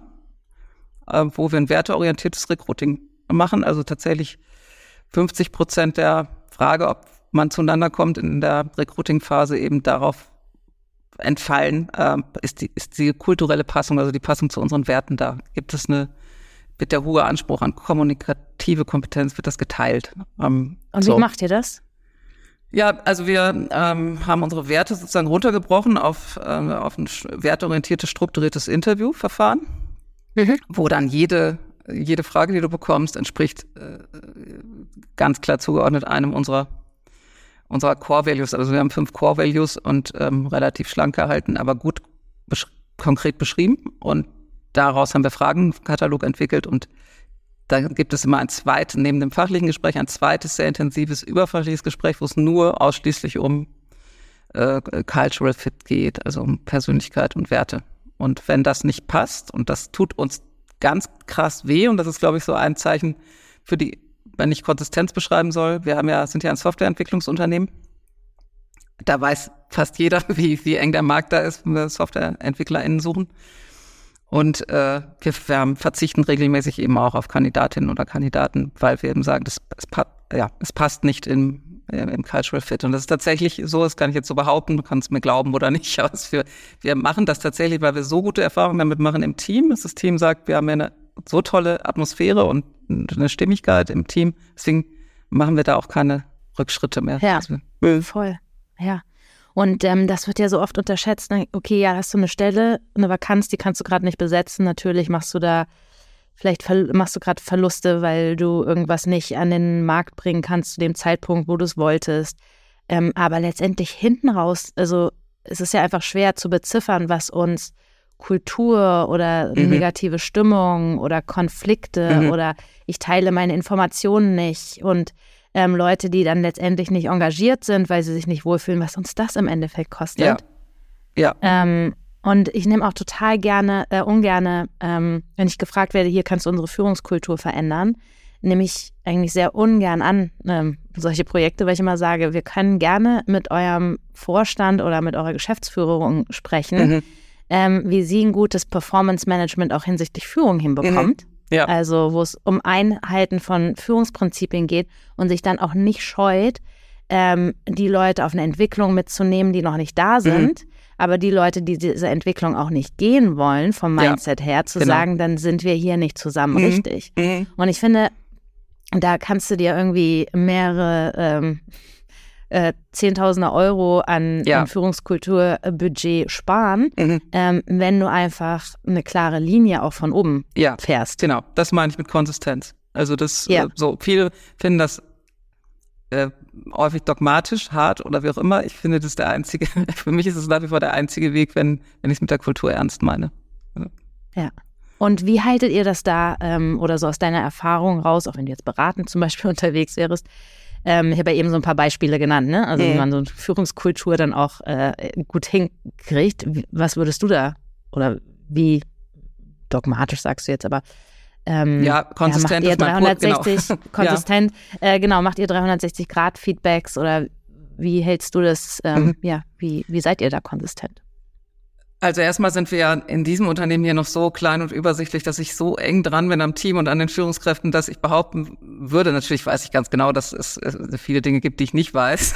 äh, wo wir ein werteorientiertes Recruiting machen. Also tatsächlich fünfzig Prozent der Frage, ob man zueinander kommt in der Recruiting-Phase, eben darauf entfallen, äh, ist, die, ist die kulturelle Passung, also die Passung zu unseren Werten da. Gibt es eine, wird der hohe Anspruch an kommunikative Kompetenz, wird das geteilt. Ähm, Und so. Wie macht ihr das? Ja, also wir ähm, haben unsere Werte sozusagen runtergebrochen auf, äh, auf ein werteorientiertes, strukturiertes Interviewverfahren, mhm. wo dann jede jede Frage, die du bekommst, entspricht äh, ganz klar zugeordnet einem unserer unserer Core Values. Also wir haben fünf Core Values und ähm, relativ schlank gehalten, aber gut besch- konkret beschrieben. Und daraus haben wir Fragenkatalog entwickelt. Und da gibt es immer ein zweites, neben dem fachlichen Gespräch, ein zweites sehr intensives überfachliches Gespräch, wo es nur ausschließlich um äh, Cultural Fit geht, also um Persönlichkeit und Werte. Und wenn das nicht passt, und das tut uns ganz krass weh, und das ist, glaube ich, so ein Zeichen für die, wenn ich Konsistenz beschreiben soll. Wir haben ja, sind ja ein Softwareentwicklungsunternehmen. Da weiß fast jeder, wie, wie eng der Markt da ist, wenn wir SoftwareentwicklerInnen suchen. Und äh, wir, wir haben, verzichten regelmäßig eben auch auf Kandidatinnen oder Kandidaten, weil wir eben sagen, das, es, ja, es passt nicht im, im Cultural Fit. Und das ist tatsächlich so, das kann ich jetzt so behaupten, du kannst mir glauben oder nicht, aber es für, wir machen das tatsächlich, weil wir so gute Erfahrungen damit machen im Team, dass das Team sagt, wir haben ja eine so tolle Atmosphäre und eine Stimmigkeit im Team, deswegen machen wir da auch keine Rückschritte mehr. Ja, also, voll, ja. Und ähm, das wird ja so oft unterschätzt. Okay, ja, hast du eine Stelle, eine Vakanz, die kannst du gerade nicht besetzen. Natürlich machst du da, vielleicht ver- machst du gerade Verluste, weil du irgendwas nicht an den Markt bringen kannst zu dem Zeitpunkt, wo du es wolltest. Ähm, aber letztendlich hinten raus, also es ist ja einfach schwer zu beziffern, was uns Kultur oder mhm. negative Stimmung oder Konflikte mhm. oder ich teile meine Informationen nicht und Ähm, Leute, die dann letztendlich nicht engagiert sind, weil sie sich nicht wohlfühlen, was uns das im Endeffekt kostet. Ja. ja. Ähm, und ich nehme auch total gerne, äh, ungerne, ähm, wenn ich gefragt werde, hier kannst du unsere Führungskultur verändern, nehme ich eigentlich sehr ungern an ähm, solche Projekte, weil ich immer sage, wir können gerne mit eurem Vorstand oder mit eurer Geschäftsführung sprechen, mhm. ähm, wie sie ein gutes Performance-Management auch hinsichtlich Führung hinbekommt. Mhm. Ja. Also wo es um Einhalten von Führungsprinzipien geht und sich dann auch nicht scheut, ähm, die Leute auf eine Entwicklung mitzunehmen, die noch nicht da sind, mhm. aber die Leute, die diese Entwicklung auch nicht gehen wollen, vom Mindset ja, her, zu genau. sagen, dann sind wir hier nicht zusammen mhm. richtig. Mhm. Und ich finde, da kannst du dir irgendwie mehrere ähm, äh, Zehntausender Euro an, ja. an Führungskulturbudget sparen, mhm. ähm, wenn du einfach eine klare Linie auch von oben ja, fährst. Genau, das meine ich mit Konsistenz. Also das, ja. äh, so viele finden das äh, häufig dogmatisch, hart oder wie auch immer. Ich finde, das ist der einzige, für mich ist es nach wie vor der einzige Weg, wenn, wenn ich es mit der Kultur ernst meine. Ja. ja. Und wie haltet ihr das da ähm, oder so aus deiner Erfahrung raus, auch wenn du jetzt beratend zum Beispiel unterwegs wärst? Ähm, ich habe ja eben so ein paar Beispiele genannt, ne? Also mhm. wie man so eine Führungskultur dann auch äh, gut hinkriegt. Was würdest du da, oder wie dogmatisch sagst du jetzt, aber ähm, ja, konsistent ja, macht ihr ist dreihundertsechzig, genau. konsistent, ja. äh, genau, macht ihr dreihundertsechzig Grad Feedbacks oder wie hältst du das, ähm, mhm. ja, wie, wie seid ihr da konsistent? Also erstmal sind wir ja in diesem Unternehmen hier noch so klein und übersichtlich, dass ich so eng dran bin am Team und an den Führungskräften, dass ich behaupten würde, natürlich weiß ich ganz genau, dass es, es viele Dinge gibt, die ich nicht weiß,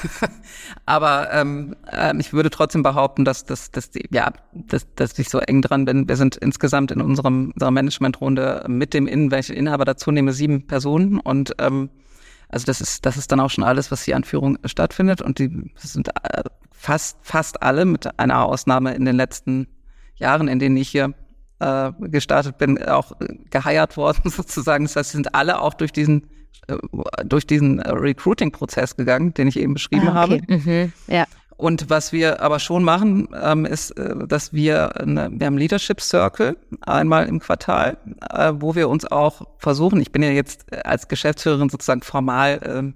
aber ähm, äh, ich würde trotzdem behaupten, dass, dass, dass, die, ja, dass, dass ich so eng dran bin. Wir sind insgesamt in unserem, unserer Managementrunde mit dem Innen, wenn ich den Inhaber dazu nehme, sieben Personen und ähm, also das ist, das ist dann auch schon alles, was hier an Führung stattfindet und die sind äh, fast, fast alle mit einer Ausnahme in den letzten Jahren, in denen ich hier äh, gestartet bin, auch geheiert worden sozusagen. Das heißt, sie sind alle auch durch diesen, äh, durch diesen Recruiting-Prozess gegangen, den ich eben beschrieben ah, okay. habe. Mhm. Ja. Und was wir aber schon machen, ähm, ist, äh, dass wir, eine, wir haben Leadership Circle einmal im Quartal, äh, wo wir uns auch versuchen, ich bin ja jetzt als Geschäftsführerin sozusagen formal äh,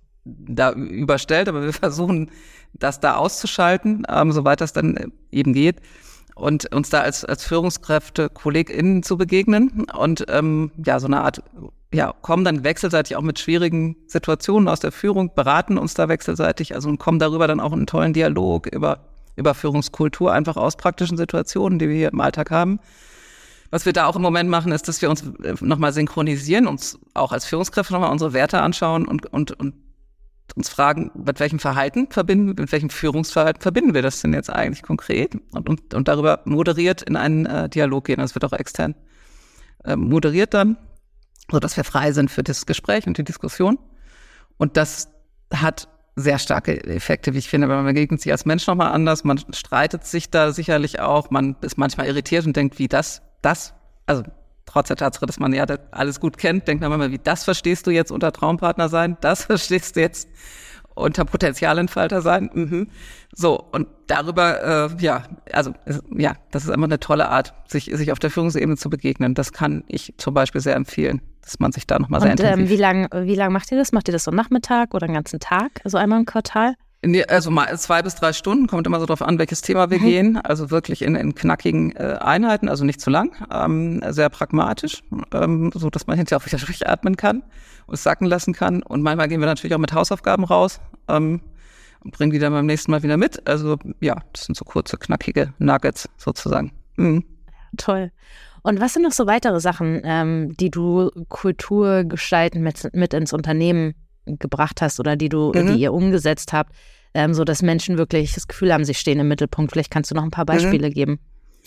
da überstellt, aber wir versuchen, das da auszuschalten, ähm, soweit das dann eben geht und uns da als als Führungskräfte, KollegInnen zu begegnen und ähm, ja, so eine Art, ja, kommen dann wechselseitig auch mit schwierigen Situationen aus der Führung, beraten uns da wechselseitig, also und kommen darüber dann auch in einen tollen Dialog über über Führungskultur, einfach aus praktischen Situationen, die wir hier im Alltag haben. Was wir da auch im Moment machen, ist, dass wir uns nochmal synchronisieren, uns auch als Führungskräfte nochmal unsere Werte anschauen und und und uns fragen, mit welchem Verhalten verbinden, mit welchem Führungsverhalten verbinden wir das denn jetzt eigentlich konkret und, und, und darüber moderiert in einen äh, Dialog gehen. Das wird auch extern äh, moderiert dann, sodass wir frei sind für das Gespräch und die Diskussion. Und das hat sehr starke Effekte, wie ich finde, weil man begegnet sich als Mensch nochmal anders, man streitet sich da sicherlich auch, man ist manchmal irritiert und denkt, wie das, das, also trotz der Tatsache, dass man ja das alles gut kennt, denkt man immer, wie das verstehst du jetzt unter Traumpartner sein, das verstehst du jetzt unter Potenzialentfalter sein. Mhm. So, und darüber, äh, ja, also ja, das ist einfach eine tolle Art, sich sich auf der Führungsebene zu begegnen. Das kann ich zum Beispiel sehr empfehlen, dass man sich da nochmal sehr intensiv... Und ähm, wie lang, wie lang macht ihr das? Macht ihr das so Nachmittag oder den ganzen Tag, also einmal im Quartal? Nee, also mal zwei bis drei Stunden, kommt immer so drauf an, welches Thema wir mhm. gehen. Also wirklich in, in knackigen äh, Einheiten, also nicht zu lang, ähm, sehr pragmatisch, ähm, so dass man hinterher auch wieder durchatmen kann und es sacken lassen kann. Und manchmal gehen wir natürlich auch mit Hausaufgaben raus ähm, und bringen die dann beim nächsten Mal wieder mit. Also ja, das sind so kurze, knackige Nuggets sozusagen. Mhm. Toll. Und was sind noch so weitere Sachen, ähm, die du Kulturgestalten mit, mit ins Unternehmen gebracht hast oder die du, mhm. die ihr umgesetzt habt, ähm, so dass Menschen wirklich das Gefühl haben, sie stehen im Mittelpunkt. Vielleicht kannst du noch ein paar Beispiele mhm. geben.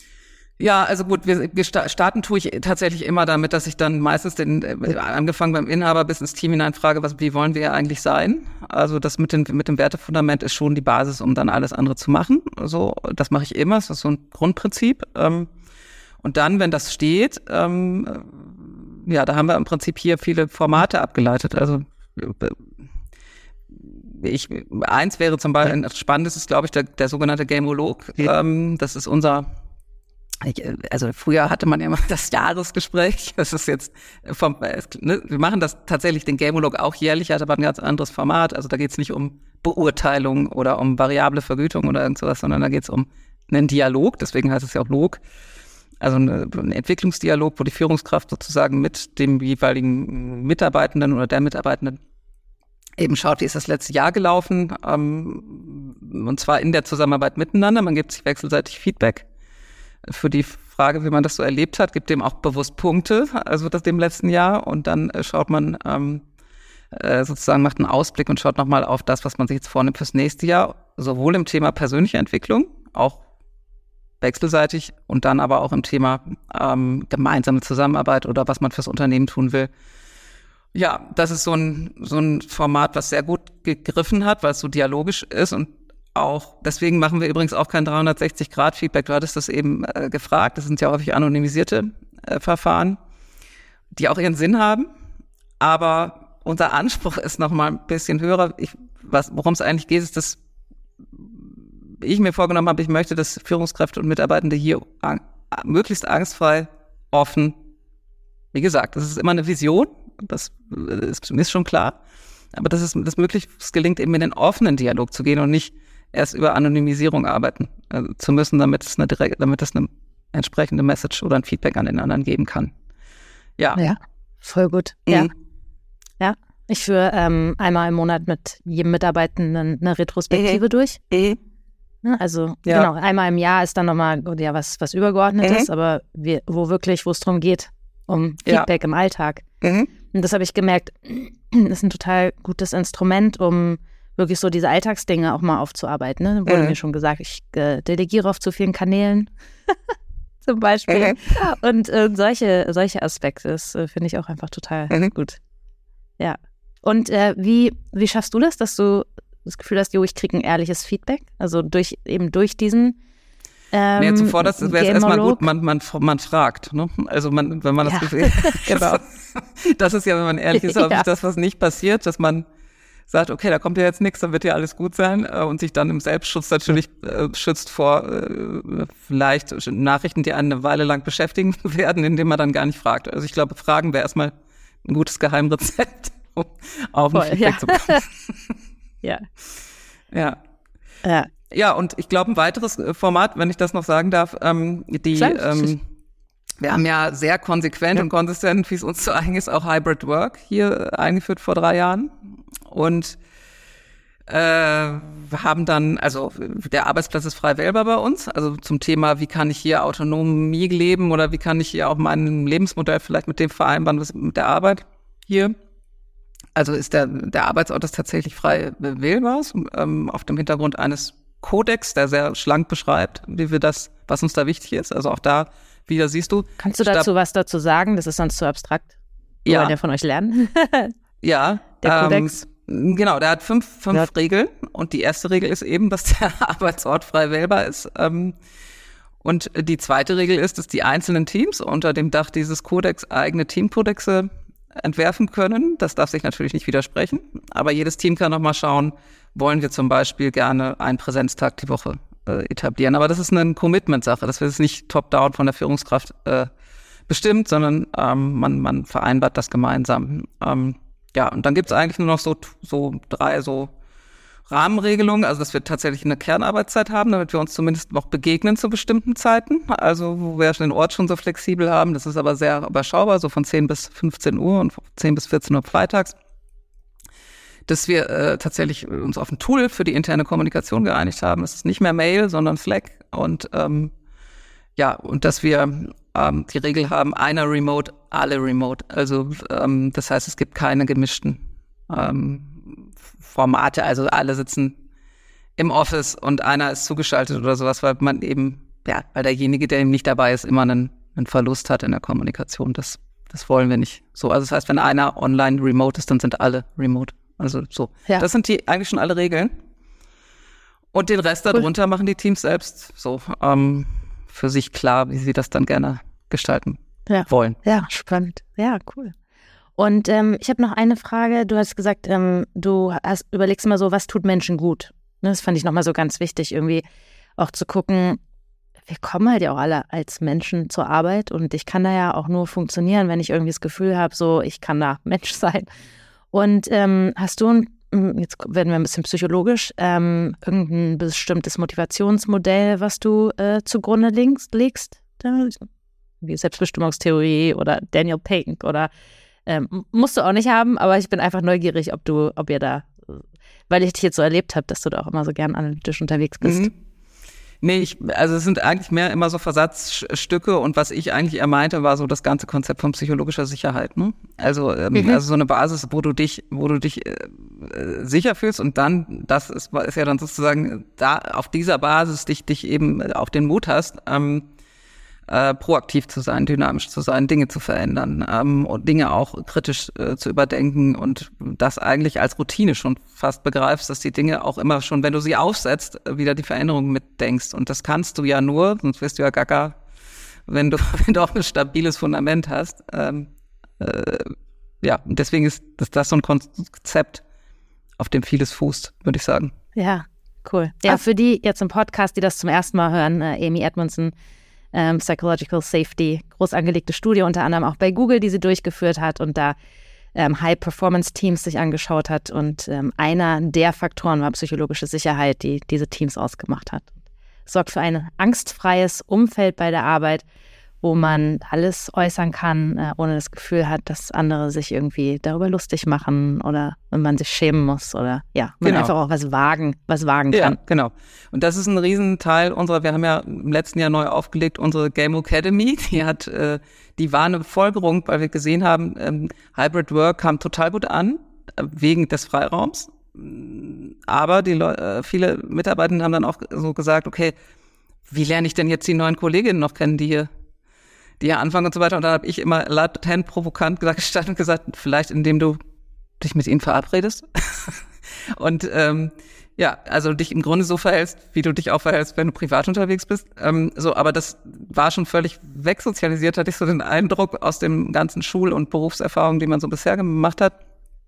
Ja, also gut, wir, wir starten tue ich tatsächlich immer damit, dass ich dann meistens den, äh, angefangen beim Inhaber bis ins Team hinein frage, was, wie wollen wir eigentlich sein? Also das mit, den, mit dem Wertefundament ist schon die Basis, um dann alles andere zu machen. So, das mache ich immer, das ist so ein Grundprinzip. Ähm, und dann, wenn das steht, ähm, ja, da haben wir im Prinzip hier viele Formate abgeleitet. Also ich, eins wäre zum Beispiel, ein spannendes ist, glaube ich, der, der sogenannte Gamolog. Ja. Ähm, das ist unser, ich, also früher hatte man ja immer das Jahresgespräch. Das ist jetzt vom, ne, wir machen das tatsächlich, den Gamolog auch jährlich, hat aber ein ganz anderes Format. Also da geht es nicht um Beurteilung oder um variable Vergütung oder irgend sowas, sondern da geht es um einen Dialog, deswegen heißt es ja auch Log. Also ein Entwicklungsdialog, wo die Führungskraft sozusagen mit dem jeweiligen Mitarbeitenden oder der Mitarbeitenden eben schaut, wie ist das letzte Jahr gelaufen, ähm, und zwar in der Zusammenarbeit miteinander. Man gibt sich wechselseitig Feedback für die Frage, wie man das so erlebt hat, gibt dem auch bewusst Punkte, also das dem letzten Jahr, und dann äh, schaut man ähm, äh, sozusagen, macht einen Ausblick und schaut nochmal auf das, was man sich jetzt vornimmt fürs nächste Jahr, sowohl im Thema persönliche Entwicklung, auch wechselseitig und dann aber auch im Thema ähm, gemeinsame Zusammenarbeit oder was man fürs Unternehmen tun will. Ja, das ist so ein so ein Format, was sehr gut gegriffen hat, weil es so dialogisch ist und auch, deswegen machen wir übrigens auch kein dreihundertsechzig Grad Feedback. Du hattest das eben äh, gefragt. Das sind ja häufig anonymisierte äh, Verfahren, die auch ihren Sinn haben. Aber unser Anspruch ist noch mal ein bisschen höher. Ich, was, worum es eigentlich geht, ist, dass ich mir vorgenommen habe, ich möchte, dass Führungskräfte und Mitarbeitende hier ang- möglichst angstfrei, offen, wie gesagt, das ist immer eine Vision. Das ist, ist schon klar. Aber dass es das möglichst gelingt, eben in den offenen Dialog zu gehen und nicht erst über Anonymisierung arbeiten äh, zu müssen, damit es eine direkt, damit es eine entsprechende Message oder ein Feedback an den anderen geben kann. Ja. Ja, voll gut. Mhm. Ja. Ja. Ich führe ähm, einmal im Monat mit jedem Mitarbeitenden eine Retrospektive mhm. durch. Mhm. Also ja. genau, einmal im Jahr ist dann nochmal ja, was, was Übergeordnetes, mhm. aber wir, wo wirklich, wo es darum geht, um Feedback ja. im Alltag. Mhm. Und das habe ich gemerkt, ist ein total gutes Instrument, um wirklich so diese Alltagsdinge auch mal aufzuarbeiten. Ne? Wurde mhm. mir schon gesagt, ich äh, delegiere auf zu vielen Kanälen zum Beispiel. Mhm. Und äh, solche, solche Aspekte, das äh, finde ich auch einfach total mhm. gut. Ja. Und äh, wie, wie schaffst du das, dass du das Gefühl hast, jo, ich kriege ein ehrliches Feedback? Also durch eben durch diesen Ähm, nee, zuvor, das wäre es erstmal gut, man, man, man fragt. Ne? Also man, wenn man das ja, Gefühl genau. Das ist ja, wenn man ehrlich ist, häufig ja. das, was nicht passiert, dass man sagt, okay, da kommt ja jetzt nichts, dann wird ja alles gut sein äh, und sich dann im Selbstschutz natürlich äh, schützt vor äh, vielleicht Nachrichten, die einen eine Weile lang beschäftigen werden, indem man dann gar nicht fragt. Also ich glaube, Fragen wäre erstmal ein gutes Geheimrezept, um auf ein Feedback ja. zu bekommen. ja. Ja. Ja. Ja, und ich glaube, ein weiteres Format, wenn ich das noch sagen darf, ähm, die, ähm, wir haben ja sehr konsequent ja. und konsistent, wie es uns zu eigen ist, auch Hybrid Work hier eingeführt vor drei Jahren. Und äh, wir haben dann, also der Arbeitsplatz ist frei wählbar bei uns, also zum Thema, wie kann ich hier Autonomie leben oder wie kann ich hier auch mein Lebensmodell vielleicht mit dem vereinbaren, was mit der Arbeit hier. Also ist der, der Arbeitsort ist tatsächlich frei wählbar, ähm, auf dem Hintergrund eines Kodex, der sehr schlank beschreibt, wie wir das, was uns da wichtig ist. Also auch da wieder siehst du. Kannst du dazu Stab- was dazu sagen? Das ist sonst zu abstrakt. Wir ja. wollen ja von euch lernen. ja. Der Kodex. Ähm, genau, der hat fünf, fünf ja. Regeln. Und die erste Regel ist eben, dass der Arbeitsort frei wählbar ist. Ähm, und die zweite Regel ist, dass die einzelnen Teams unter dem Dach dieses Kodex eigene Teamkodexe entwerfen können. Das darf sich natürlich nicht widersprechen. Aber jedes Team kann noch mal schauen, wollen wir zum Beispiel gerne einen Präsenztag die Woche äh, etablieren. Aber das ist eine Commitment-Sache. Das wird jetzt nicht top-down von der Führungskraft äh, bestimmt, sondern ähm, man, man vereinbart das gemeinsam. Ähm, ja, und dann gibt es eigentlich nur noch so, so drei so Rahmenregelungen. Also, dass wir tatsächlich eine Kernarbeitszeit haben, damit wir uns zumindest noch begegnen zu bestimmten Zeiten. Also, wo wir den Ort schon so flexibel haben. Das ist aber sehr überschaubar, so von zehn bis fünfzehn Uhr und von zehn bis vierzehn Uhr freitags. Dass wir äh, tatsächlich uns auf ein Tool für die interne Kommunikation geeinigt haben. Das ist nicht mehr Mail, sondern Slack. Und ähm, ja, und dass wir ähm, die Regel haben, einer remote, alle remote. Also ähm, das heißt, es gibt keine gemischten ähm, Formate. Also alle sitzen im Office und einer ist zugeschaltet oder sowas, weil man eben, ja, weil derjenige, der eben nicht dabei ist, immer einen, einen Verlust hat in der Kommunikation. Das, das wollen wir nicht so. Also das heißt, wenn einer online remote ist, dann sind alle remote. Also so. Ja. Das sind die eigentlich schon alle Regeln. Und den Rest cool. darunter machen die Teams selbst so ähm, für sich klar, wie sie das dann gerne gestalten ja. wollen. Ja, spannend. Ja, cool. Und ähm, ich habe noch eine Frage. Du hast gesagt, ähm, du hast, überlegst immer so, was tut Menschen gut? Das fand ich nochmal so ganz wichtig, irgendwie auch zu gucken, wir kommen halt ja auch alle als Menschen zur Arbeit und ich kann da ja auch nur funktionieren, wenn ich irgendwie das Gefühl habe, so ich kann da Mensch sein. Und ähm, hast du, ein, jetzt werden wir ein bisschen psychologisch, ähm, irgendein bestimmtes Motivationsmodell, was du äh, zugrunde legst, legst? Wie Selbstbestimmungstheorie oder Daniel Pink oder ähm, musst du auch nicht haben, aber ich bin einfach neugierig, ob du, ob ihr da, weil ich dich jetzt so erlebt habe, dass du da auch immer so gern analytisch unterwegs bist. Mhm. Nee, ich, also es sind eigentlich mehr immer so Versatzstücke und was ich eigentlich eher meinte, war so das ganze Konzept von psychologischer Sicherheit, ne? Also, ähm, mhm. also so eine Basis, wo du dich, wo du dich äh, äh, sicher fühlst und dann, das ist, ist ja dann sozusagen da auf dieser Basis dich, dich eben auch den Mut hast, ähm, äh, proaktiv zu sein, dynamisch zu sein, Dinge zu verändern ähm, und Dinge auch kritisch äh, zu überdenken und das eigentlich als Routine schon fast begreifst, dass die Dinge auch immer schon, wenn du sie aufsetzt, wieder die Veränderung mitdenkst. Und das kannst du ja nur, sonst wirst du ja gaga, wenn du, wenn du auch ein stabiles Fundament hast. Ähm, äh, ja, und deswegen ist das, das so ein Konzept, auf dem vieles fußt, würde ich sagen. Ja, cool. Ja, also, für die jetzt im Podcast, die das zum ersten Mal hören, äh, Amy Edmondson, ähm, Psychological Safety, groß angelegte Studie, unter anderem auch bei Google, die sie durchgeführt hat und da ähm, High-Performance-Teams sich angeschaut hat. Und ähm, einer der Faktoren war psychologische Sicherheit, die diese Teams ausgemacht hat. Sorgt für ein angstfreies Umfeld bei der Arbeit, wo man alles äußern kann, äh, ohne das Gefühl hat, dass andere sich irgendwie darüber lustig machen oder wenn man sich schämen muss oder ja, man genau. einfach auch was wagen, was wagen kann. Ja, genau. Und das ist ein Riesenteil unserer, wir haben ja im letzten Jahr neu aufgelegt, unsere Game Academy, die hat, äh, die war eine Folgerung, weil wir gesehen haben, ähm, Hybrid Work kam total gut an, äh, wegen des Freiraums. Aber die Leu- äh, viele Mitarbeiter haben dann auch so gesagt, okay, wie lerne ich denn jetzt die neuen Kolleginnen noch kennen, die hier die ja anfangen und so weiter. Und da habe ich immer latent provokant gesagt, statt und gesagt, vielleicht indem du dich mit ihnen verabredest. und ähm, ja, also dich im Grunde so verhältst, wie du dich auch verhältst, wenn du privat unterwegs bist. Ähm, so, aber das war schon völlig wegsozialisiert, hatte ich so den Eindruck aus dem ganzen Schul- und Berufserfahrung, die man so bisher gemacht hat.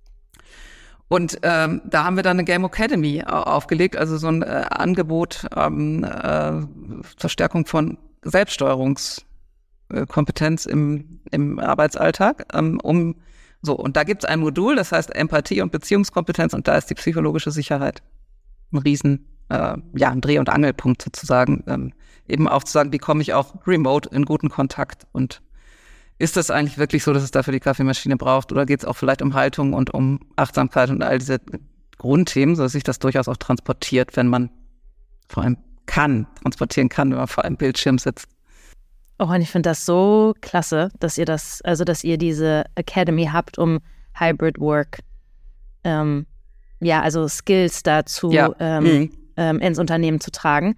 Und ähm, da haben wir dann eine Game Academy aufgelegt, also so ein äh, Angebot ähm, äh, zur Stärkung von Selbststeuerungs Kompetenz im, im Arbeitsalltag, ähm, um so, und da gibt es ein Modul, das heißt Empathie und Beziehungskompetenz und da ist die psychologische Sicherheit ein Riesen, äh, ja, ein Dreh- und Angelpunkt sozusagen, ähm, eben auch zu sagen, wie komme ich auch remote in guten Kontakt und ist das eigentlich wirklich so, dass es dafür die Kaffeemaschine braucht oder geht es auch vielleicht um Haltung und um Achtsamkeit und all diese Grundthemen, sodass sich das durchaus auch transportiert, wenn man vor allem kann, transportieren kann, wenn man vor einem Bildschirm sitzt. Oh, und ich finde das so klasse, dass ihr das, also dass ihr diese Academy habt, um Hybrid Work, ähm, ja, also Skills dazu ja. ähm, mhm. ähm, ins Unternehmen zu tragen,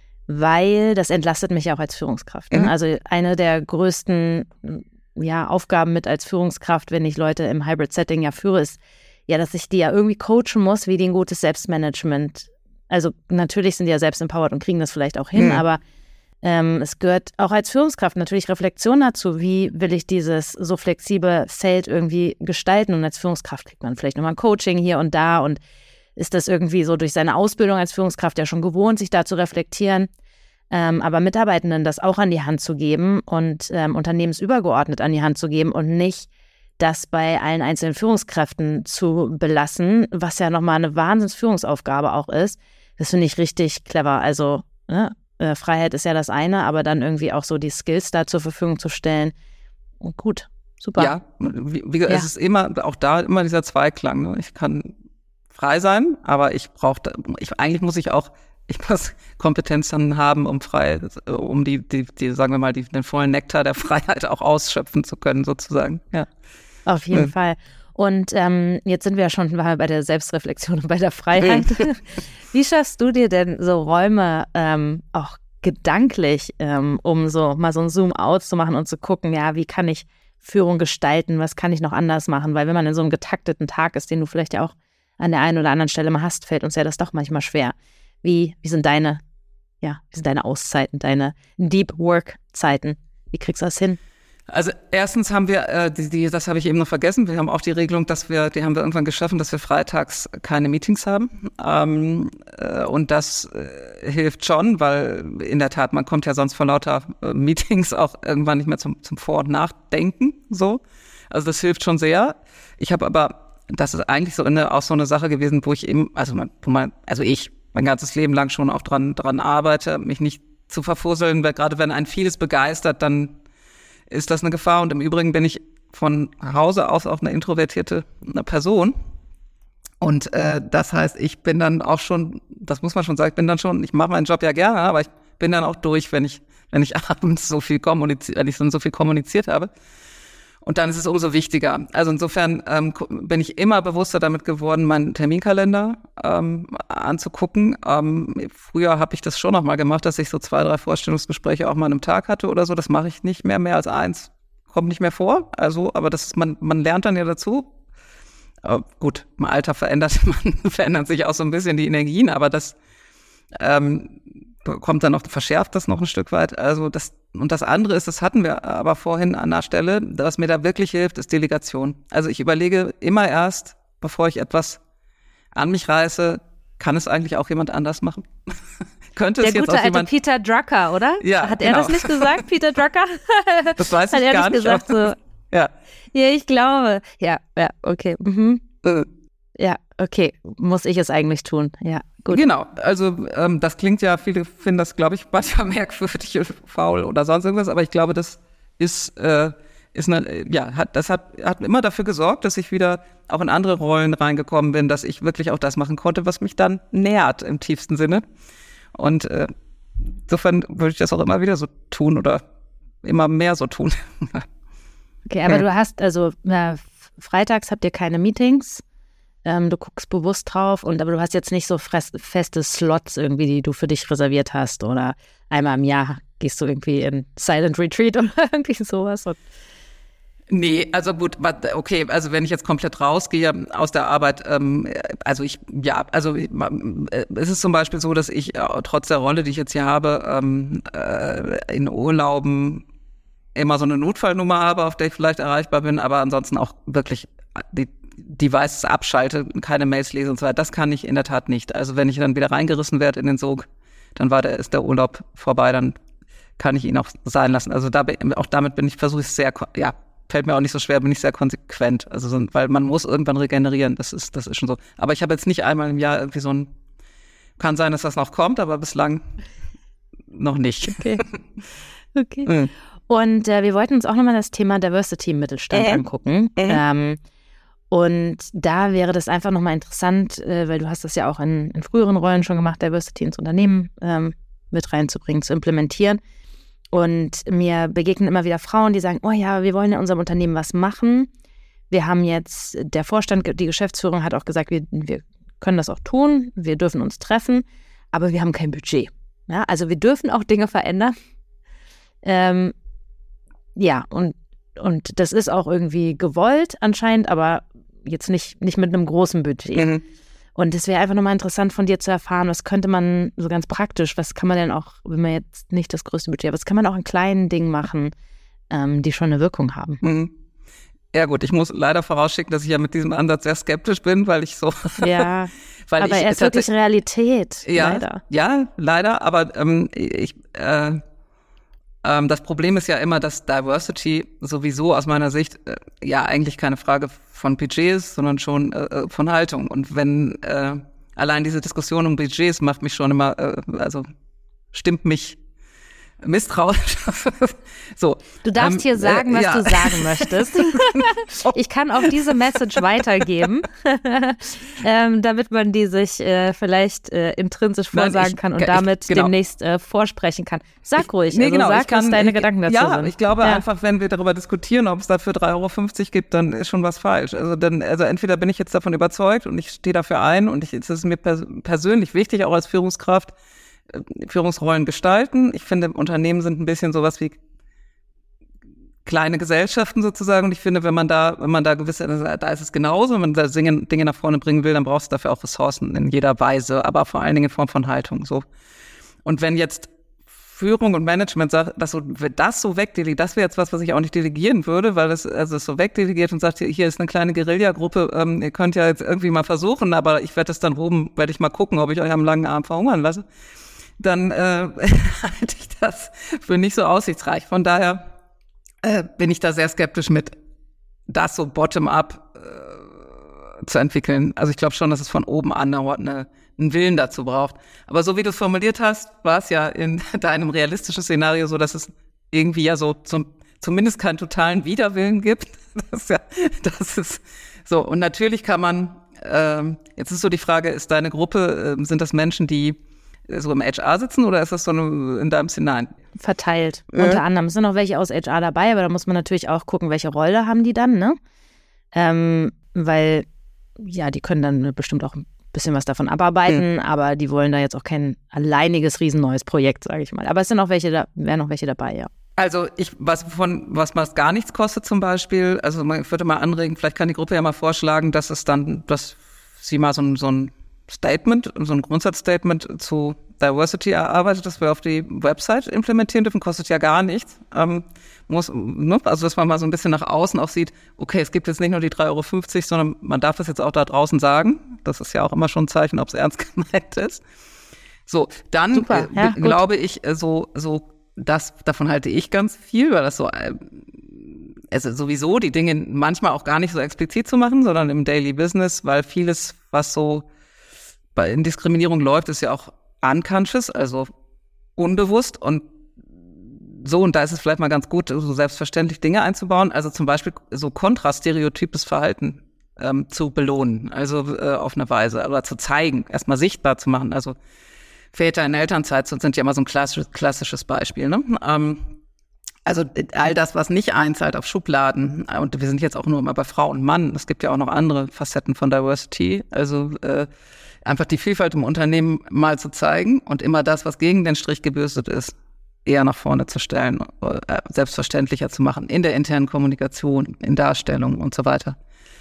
weil das entlastet mich auch als Führungskraft. Ne? Mhm. Also eine der größten ja, Aufgaben mit als Führungskraft, wenn ich Leute im Hybrid-Setting ja führe, ist ja, dass ich die ja irgendwie coachen muss, wie die ein gutes Selbstmanagement, also natürlich sind die ja selbst empowered und kriegen das vielleicht auch hin, mhm. aber Ähm, es gehört auch als Führungskraft natürlich Reflexion dazu, wie will ich dieses so flexible Feld irgendwie gestalten und als Führungskraft kriegt man vielleicht nochmal ein Coaching hier und da und ist das irgendwie so durch seine Ausbildung als Führungskraft ja schon gewohnt, sich da zu reflektieren, ähm, aber Mitarbeitenden das auch an die Hand zu geben und ähm, unternehmensübergeordnet an die Hand zu geben und nicht das bei allen einzelnen Führungskräften zu belassen, was ja nochmal eine Wahnsinnsführungsaufgabe auch ist. Das finde ich richtig clever, also ne? Freiheit ist ja das eine, aber dann irgendwie auch so die Skills da zur Verfügung zu stellen. Und gut, super. Ja, wie, wie, ja. Es ist immer, auch da immer dieser Zweiklang. Ne? Ich kann frei sein, aber ich brauche, ich, eigentlich muss ich auch, ich muss Kompetenz dann haben, um frei, um die, die, die sagen wir mal, die, den vollen Nektar der Freiheit auch ausschöpfen zu können, sozusagen. Ja. Auf jeden ja. Fall. Und ähm, jetzt sind wir ja schon bei der Selbstreflexion und bei der Freiheit. Wie schaffst du dir denn so Räume ähm, auch gedanklich, ähm, um so mal so ein Zoom-out zu machen und zu gucken, ja, wie kann ich Führung gestalten, was kann ich noch anders machen? Weil wenn man in so einem getakteten Tag ist, den du vielleicht ja auch an der einen oder anderen Stelle mal hast, fällt uns ja das doch manchmal schwer. Wie, wie sind deine, ja, wie sind deine Auszeiten, deine Deep Work-Zeiten? Wie kriegst du das hin? Also erstens haben wir, äh, die, die, das habe ich eben noch vergessen, wir haben auch die Regelung, dass wir, die haben wir irgendwann geschaffen, dass wir freitags keine Meetings haben. Ähm, äh, und das äh, hilft schon, weil in der Tat, man kommt ja sonst vor lauter äh, Meetings auch irgendwann nicht mehr zum, zum Vor- und Nachdenken. So. Also das hilft schon sehr. Ich habe aber, das ist eigentlich so eine, auch so eine Sache gewesen, wo ich eben, also man, wo man, also ich mein ganzes Leben lang schon auch dran, dran arbeite, mich nicht zu verfusseln, weil gerade wenn ein vieles begeistert, dann ist das eine Gefahr. Und im Übrigen bin ich von Hause aus auch eine introvertierte Person. Und äh, das heißt, ich bin dann auch schon, das muss man schon sagen, ich bin dann schon, ich mache meinen Job ja gerne, aber ich bin dann auch durch, wenn ich, wenn ich abends so viel kommuniziert, wenn ich dann so viel kommuniziert habe. Und dann ist es umso wichtiger. Also insofern ähm, bin ich immer bewusster damit geworden, meinen Terminkalender ähm, anzugucken. Ähm, früher habe ich das schon noch mal gemacht, dass ich so zwei, drei Vorstellungsgespräche auch mal an einem Tag hatte oder so. Das mache ich nicht mehr, mehr als eins. Kommt nicht mehr vor. Also, aber das ist, man, man lernt dann ja dazu. Aber gut, im Alter verändert man, verändern sich auch so ein bisschen die Energien, aber das ähm, kommt dann noch, verschärft das noch ein Stück weit. Also das, und das andere ist, das hatten wir aber vorhin an der Stelle, was mir da wirklich hilft, ist Delegation. Also ich überlege immer erst, bevor ich etwas an mich reiße, kann es eigentlich auch jemand anders machen? Könnte Der es jetzt gute auch alte jemand... Peter Drucker, oder? Ja, Hat genau. er das nicht gesagt, Peter Drucker? Das weiß Hat ich er gar nicht nicht. gesagt, so, ja. ja, ich glaube. Ja, ja, okay. Mhm. Äh. Ja, okay. Muss ich es eigentlich tun? Ja, gut. Genau, also ähm, das klingt ja, viele finden das, glaube ich, manchmal merkwürdig, faul oder sonst irgendwas, aber ich glaube, das ist, äh, ist eine, ja, hat, das hat, hat immer dafür gesorgt, dass ich wieder auch in andere Rollen reingekommen bin, dass ich wirklich auch das machen konnte, was mich dann nährt im tiefsten Sinne. Und äh, insofern würde ich das auch immer wieder so tun oder immer mehr so tun. Okay, aber Ja. du hast, also na, freitags habt ihr keine Meetings. Ähm, du guckst bewusst drauf, und aber du hast jetzt nicht so fres- feste Slots irgendwie, die du für dich reserviert hast, oder einmal im Jahr gehst du irgendwie in Silent Retreat oder irgendwie sowas. Und Nee, also gut, okay, also wenn ich jetzt komplett rausgehe aus der Arbeit, ähm, also ich, ja, also ich, es ist zum Beispiel so, dass ich äh, trotz der Rolle, die ich jetzt hier habe, ähm, äh, in Urlauben immer so eine Notfallnummer habe, auf der ich vielleicht erreichbar bin, aber ansonsten auch wirklich die Devices abschalte, keine Mails lese und so weiter. Das kann ich in der Tat nicht. Also wenn ich dann wieder reingerissen werde in den Sog, dann war der, ist der Urlaub vorbei, dann kann ich ihn auch sein lassen. Also da, auch damit bin ich, versuche ich es sehr, ja, fällt mir auch nicht so schwer, bin ich sehr konsequent. Also so, weil man muss irgendwann regenerieren, das ist, das ist schon so. Aber ich habe jetzt nicht einmal im Jahr irgendwie so ein, kann sein, dass das noch kommt, aber bislang noch nicht. Okay. Okay. Mhm. Und äh, wir wollten uns auch nochmal das Thema Diversity im Mittelstand Äh. angucken. Äh. Ähm, und da wäre das einfach nochmal interessant, äh, weil du hast das ja auch in, in früheren Rollen schon gemacht, Diversity ins Unternehmen ähm, mit reinzubringen, zu implementieren. Und mir begegnen immer wieder Frauen, die sagen, oh ja, wir wollen in unserem Unternehmen was machen. Wir haben jetzt, der Vorstand, die Geschäftsführung hat auch gesagt, wir, wir können das auch tun, wir dürfen uns treffen, aber wir haben kein Budget. Ja, also wir dürfen auch Dinge verändern. Ähm, ja, und, und das ist auch irgendwie gewollt anscheinend, aber jetzt nicht, nicht mit einem großen Budget. Mhm. Und es wäre einfach nochmal interessant von dir zu erfahren, was könnte man so ganz praktisch, was kann man denn auch, wenn man jetzt nicht das größte Budget hat, was kann man auch in kleinen Dingen machen, ähm, die schon eine Wirkung haben? Mhm. Ja gut, ich muss leider vorausschicken, dass ich ja mit diesem Ansatz sehr skeptisch bin, weil ich so... Ja, weil aber ich, er ist wirklich Realität, ja, leider. Ja, leider, aber ähm, ich... Äh, ähm, das Problem ist ja immer, dass Diversity sowieso aus meiner Sicht äh, ja eigentlich keine Frage von Budget ist, sondern schon äh, von Haltung. Und wenn äh, allein diese Diskussion um Budgets macht mich schon immer, äh, also stimmt mich misstrauisch. So. Du darfst ähm, hier sagen, äh, was ja. du sagen möchtest. Ich kann auch diese Message weitergeben, ähm, damit man die sich äh, vielleicht äh, intrinsisch Nein, vorsagen ich- kann und ich- damit genau. demnächst äh, vorsprechen kann. Sag ruhig, Nee, also genau, sag, ich kann, was deine ich, Gedanken dazu ja, sind. ich glaube Ja. einfach, wenn wir darüber diskutieren, ob es dafür drei Euro fünfzig gibt, dann ist schon was falsch. Also dann, also entweder bin ich jetzt davon überzeugt und ich stehe dafür ein und ich, es ist mir pers- persönlich wichtig, auch als Führungskraft, äh, Führungsrollen gestalten. Ich finde, Unternehmen sind ein bisschen sowas wie kleine Gesellschaften sozusagen. Und ich finde, wenn man da, wenn man da gewisse, da ist es genauso, wenn man da Dinge, Dinge nach vorne bringen will, dann brauchst du dafür auch Ressourcen in jeder Weise, aber vor allen Dingen in Form von Haltung, so. Und wenn jetzt Führung und Management sagt, dass so, das so wegdelegiert, das wäre jetzt was, was ich auch nicht delegieren würde, weil es, also es so wegdelegiert und sagt, hier ist eine kleine Guerilla-Gruppe, ähm, ihr könnt ja jetzt irgendwie mal versuchen, aber ich werde das dann oben, werde ich mal gucken, ob ich euch am langen Arm verhungern lasse, dann äh, halte ich das für nicht so aussichtsreich. Von daher äh, bin ich da sehr skeptisch mit, das so bottom-up äh, zu entwickeln. Also ich glaube schon, dass es von oben an eine, einen Willen dazu braucht. Aber so wie du es formuliert hast, war es ja in deinem realistischen Szenario so, dass es irgendwie ja so zum, zumindest keinen totalen Widerwillen gibt. Das ist ja, das ist so. Und natürlich kann man, ähm, jetzt ist so die Frage, ist deine Gruppe, äh, sind das Menschen, die so im H R sitzen oder ist das so eine, in deinem Szenario? Verteilt. Äh? Unter anderem. Es sind noch welche aus H R dabei, aber da muss man natürlich auch gucken, welche Rolle haben die dann, ne? Ähm, weil, ja, die können dann bestimmt auch ein bisschen was davon abarbeiten, mhm. aber die wollen da jetzt auch kein alleiniges, riesenneues Projekt, sage ich mal. Aber es sind auch welche, da wären noch welche dabei, ja. Also ich, was von was was gar nichts kostet zum Beispiel, also man würde mal anregen, vielleicht kann die Gruppe ja mal vorschlagen, dass es dann, dass sie mal so ein, so ein Statement, so ein Grundsatzstatement zu Diversity erarbeitet, das wir auf die Website implementieren dürfen, kostet ja gar nichts. Ähm, muss, ne? Also dass man mal so ein bisschen nach außen auch sieht, okay, es gibt jetzt nicht nur die drei Euro fünfzig, sondern man darf es jetzt auch da draußen sagen. Das ist ja auch immer schon ein Zeichen, ob es ernst gemeint ist. So, dann Super, ja, äh, glaube ich, so so das, davon halte ich ganz viel, weil das so, also sowieso die Dinge manchmal auch gar nicht so explizit zu machen, sondern im Daily Business, weil vieles, was so bei in Diskriminierung läuft, ist ja auch unconscious, also unbewusst und so, und da ist es vielleicht mal ganz gut, so selbstverständlich Dinge einzubauen, also zum Beispiel so kontrastereotypes Verhalten ähm, zu belohnen, also äh, auf eine Weise, oder zu zeigen, erstmal sichtbar zu machen, also Väter in Elternzeit sind ja immer so ein klassisches, klassisches Beispiel, ne? Ähm, also all das, was nicht einzahlt auf Schubladen, und wir sind jetzt auch nur immer bei Frau und Mann, es gibt ja auch noch andere Facetten von Diversity, also äh, einfach die Vielfalt im Unternehmen mal zu zeigen und immer das, was gegen den Strich gebürstet ist, eher nach vorne zu stellen, äh, selbstverständlicher zu machen, in der internen Kommunikation, in Darstellung und so weiter.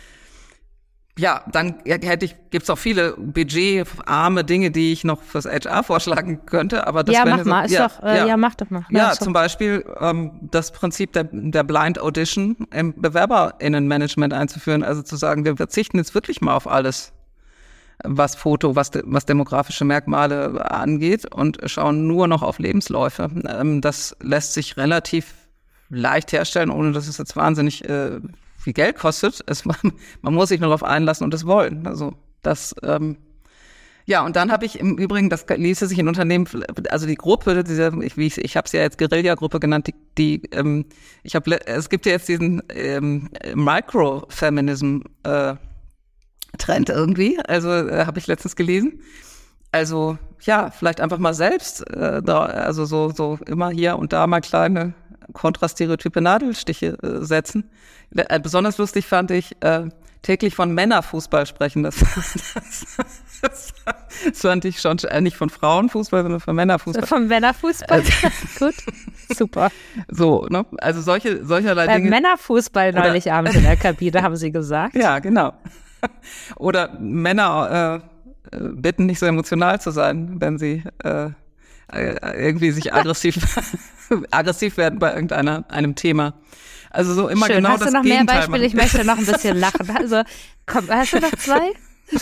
Ja, dann hätte ich, gibt's auch viele budgetarme Dinge, die ich noch fürs H R vorschlagen könnte, aber das ja, wäre mach so, mal, ist ja, doch, äh, ja. ja, mach doch mal. Ja, ja zum Beispiel ähm, das Prinzip der, der Blind Audition im BewerberInnenmanagement einzuführen, also zu sagen, wir verzichten jetzt wirklich mal auf alles, was Foto, was, de, was demografische Merkmale angeht und schauen nur noch auf Lebensläufe. Ähm, das lässt sich relativ leicht herstellen, ohne dass es jetzt wahnsinnig äh, viel Geld kostet. Es, man muss sich nur darauf einlassen und es wollen. Also das, ähm, ja, und dann habe ich im Übrigen, das ließe sich in Unternehmen, also die Gruppe, diese, ich, wie ich, ich habe es ja jetzt Guerilla-Gruppe genannt, die, die ähm, ich habe, es gibt ja jetzt diesen ähm, Microfeminism äh, Trend irgendwie, also äh, habe ich letztens gelesen. Also ja, vielleicht einfach mal selbst, äh, da, also so so immer hier und da mal kleine kontrastereotype Nadelstiche äh, setzen. Äh, besonders lustig fand ich äh, täglich von Männerfußball sprechen. Das, das, das, das fand ich schon, äh, nicht von Frauenfußball, sondern von Männerfußball. Von Männerfußball? Also, gut, super. So, ne? Also solche solcherlei Bei Dinge. Männerfußball neulich oder, abends in der Kabine, haben Sie gesagt. Ja, genau. Oder Männer äh, bitten, nicht so emotional zu sein, wenn sie äh, irgendwie sich aggressiv aggressiv werden bei irgendeiner einem Thema. Also so immer Schön. genau hast das du noch Gegenteil mehr Beispiele? Ich möchte noch ein bisschen lachen. Also komm, hast du noch zwei?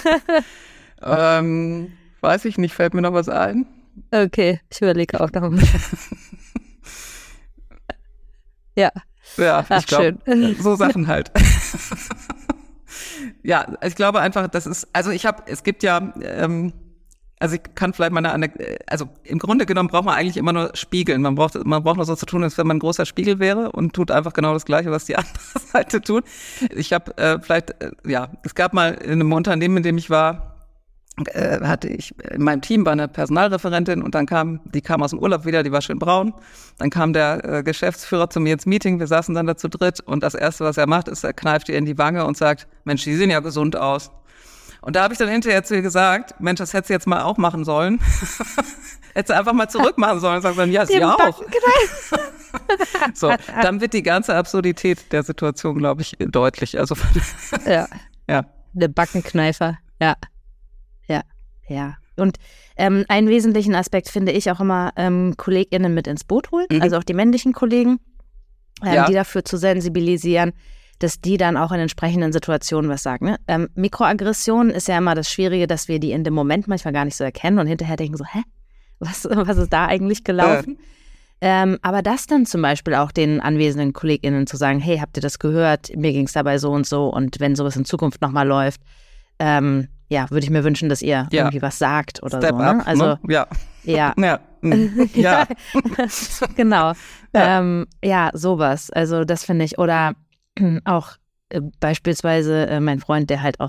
ähm, weiß ich nicht, fällt mir noch was ein? Okay, ich überlege auch noch ein bisschen. Ja. Ja, Ach, ich glaube, so Sachen halt. Ja, ich glaube einfach, das ist, also ich habe, es gibt ja, ähm, also ich kann vielleicht mal eine, also im Grunde genommen braucht man eigentlich immer nur spiegeln. Man braucht, man braucht nur so zu tun, als wenn man ein großer Spiegel wäre und tut einfach genau das Gleiche, was die andere Seite tut. Ich habe äh, vielleicht, äh, ja, es gab mal in einem Unternehmen, in dem ich war, äh, hatte ich in meinem Team war eine Personalreferentin und dann kam, die kam aus dem Urlaub wieder, die war schön braun. Dann kam der äh, Geschäftsführer zu mir ins Meeting, wir saßen dann da zu dritt und das Erste, was er macht, ist, er kneift ihr in die Wange und sagt, Mensch, die sehen ja gesund aus. Und da habe ich dann hinterher zu ihr gesagt, Mensch, das hätte sie jetzt mal auch machen sollen. Hätte sie einfach mal zurückmachen sollen und sagen dann, ja, sie auch. So, dann wird die ganze Absurdität der Situation, glaube ich, deutlich. Also ja. Ja. Der Backenkneifer, ja. Ja, ja. Und ähm, einen wesentlichen Aspekt finde ich auch immer, ähm, KollegInnen mit ins Boot holen, mhm. also auch die männlichen Kollegen, ähm, ja. die dafür zu sensibilisieren, dass die dann auch in entsprechenden Situationen was sagen. Ne? Ähm, Mikroaggression ist ja immer das Schwierige, dass wir die in dem Moment manchmal gar nicht so erkennen und hinterher denken so, hä, was, was ist da eigentlich gelaufen? Äh. Ähm, aber das dann zum Beispiel auch den anwesenden KollegInnen zu sagen, hey, habt ihr das gehört? Mir ging es dabei so und so und wenn sowas in Zukunft nochmal läuft, ähm, ja, würde ich mir wünschen, dass ihr ja. irgendwie was sagt oder Step so. Up, ne? Also ne? Ja. Ja. Ja. ja. Genau. Ja. Ähm, ja, sowas. Also das finde ich. Oder auch äh, beispielsweise äh, mein Freund, der halt auch sehr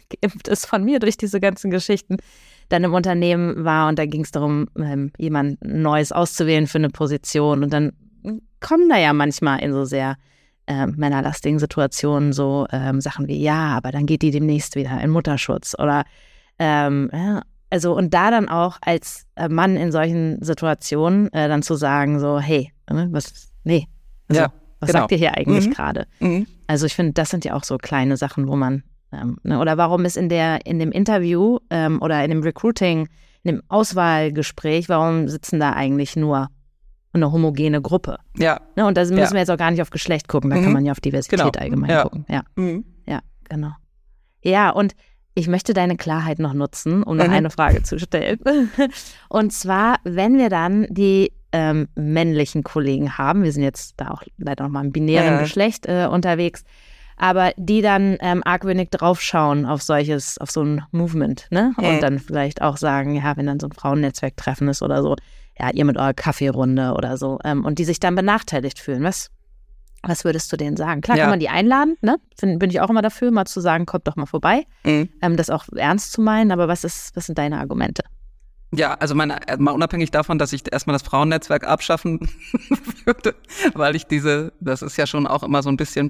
geimpft ist von mir durch diese ganzen Geschichten, dann im Unternehmen war und da ging es darum, ähm, jemand Neues auszuwählen für eine Position und dann kommen da ja manchmal in so sehr äh, männerlastigen Situationen so ähm, Sachen wie, ja, aber dann geht die demnächst wieder in Mutterschutz oder ähm, ja, also und da dann auch als äh, Mann in solchen Situationen äh, dann zu sagen so, hey, ne, was, nee, also, ja, was genau. sagt ihr hier eigentlich Mhm. gerade? Mhm. Also ich finde, das sind ja auch so kleine Sachen, wo man ähm, ne, oder warum ist in der in dem Interview ähm, oder in dem Recruiting, in dem Auswahlgespräch, warum sitzen da eigentlich nur eine homogene Gruppe? Ja. Ne, und da müssen Ja. wir jetzt auch gar nicht auf Geschlecht gucken, da Mhm. kann man ja auf Diversität Genau. allgemein Ja. gucken. Ja, Mhm. ja, genau. Ja, und ich möchte deine Klarheit noch nutzen, um noch Mhm. eine Frage zu stellen. Und zwar, wenn wir dann die ähm, männlichen Kollegen haben, wir sind jetzt da auch leider noch mal im binären Ja. Geschlecht äh, unterwegs, aber die dann ähm, argwöhnig draufschauen auf solches, auf so ein Movement, ne? Und Mhm. dann vielleicht auch sagen, ja, wenn dann so ein Frauennetzwerktreffen ist oder so, ja, ihr mit eurer Kaffeerunde oder so, ähm, und die sich dann benachteiligt fühlen. Was, was würdest du denen sagen? Klar Ja. kann man die einladen, ne? Bin, bin ich auch immer dafür, mal zu sagen, kommt doch mal vorbei, Mhm. ähm, das auch ernst zu meinen, aber was ist, was sind deine Argumente? Ja, also meine, mal unabhängig davon, dass ich erstmal das Frauennetzwerk abschaffen würde, weil ich diese, das ist ja schon auch immer so ein bisschen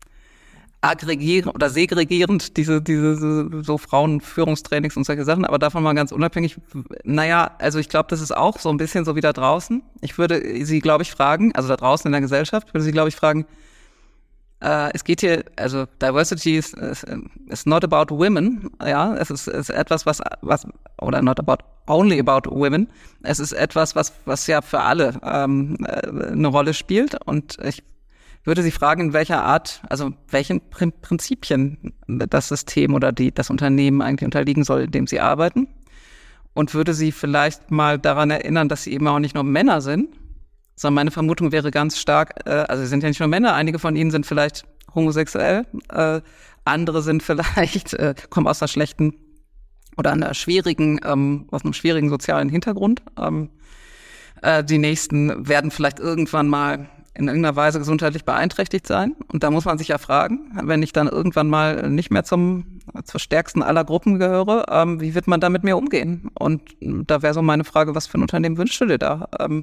aggregierend oder segregierend, diese, diese so Frauenführungstrainings und solche Sachen, aber davon mal ganz unabhängig, naja, also ich glaube, das ist auch so ein bisschen so wie da draußen. Ich würde sie, glaube ich, fragen, also da draußen in der Gesellschaft, würde sie, glaube ich, fragen, äh, es geht hier, also Diversity is, is, is not about women, ja, es ist, ist etwas, was, was, oder not about, only about women, es ist etwas, was, was ja für alle ähm, eine Rolle spielt und ich würde sie fragen, in welcher Art, also welchen Prin- Prinzipien das System oder die, das Unternehmen eigentlich unterliegen soll, in dem sie arbeiten. Und würde sie vielleicht mal daran erinnern, dass sie eben auch nicht nur Männer sind, sondern meine Vermutung wäre ganz stark, äh, also sie sind ja nicht nur Männer, einige von ihnen sind vielleicht homosexuell, äh, andere sind vielleicht, äh, kommen aus einer schlechten oder einer schwierigen, ähm, aus einem schwierigen sozialen Hintergrund. Ähm, äh, die nächsten werden vielleicht irgendwann mal in irgendeiner Weise gesundheitlich beeinträchtigt sein. Und da muss man sich ja fragen, wenn ich dann irgendwann mal nicht mehr zum zur stärksten aller Gruppen gehöre, ähm, wie wird man da mit mir umgehen? Und da wäre so meine Frage, was für ein Unternehmen wünschst du dir da? Ähm,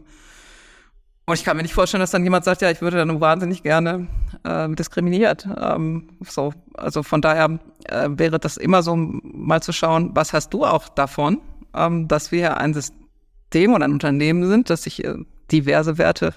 und ich kann mir nicht vorstellen, dass dann jemand sagt, ja, ich würde dann wahnsinnig gerne äh, diskriminiert. Ähm, so, also von daher äh, wäre das immer so, mal zu schauen, was hast du auch davon, ähm, dass wir ein System oder ein Unternehmen sind, das sich äh, diverse Werte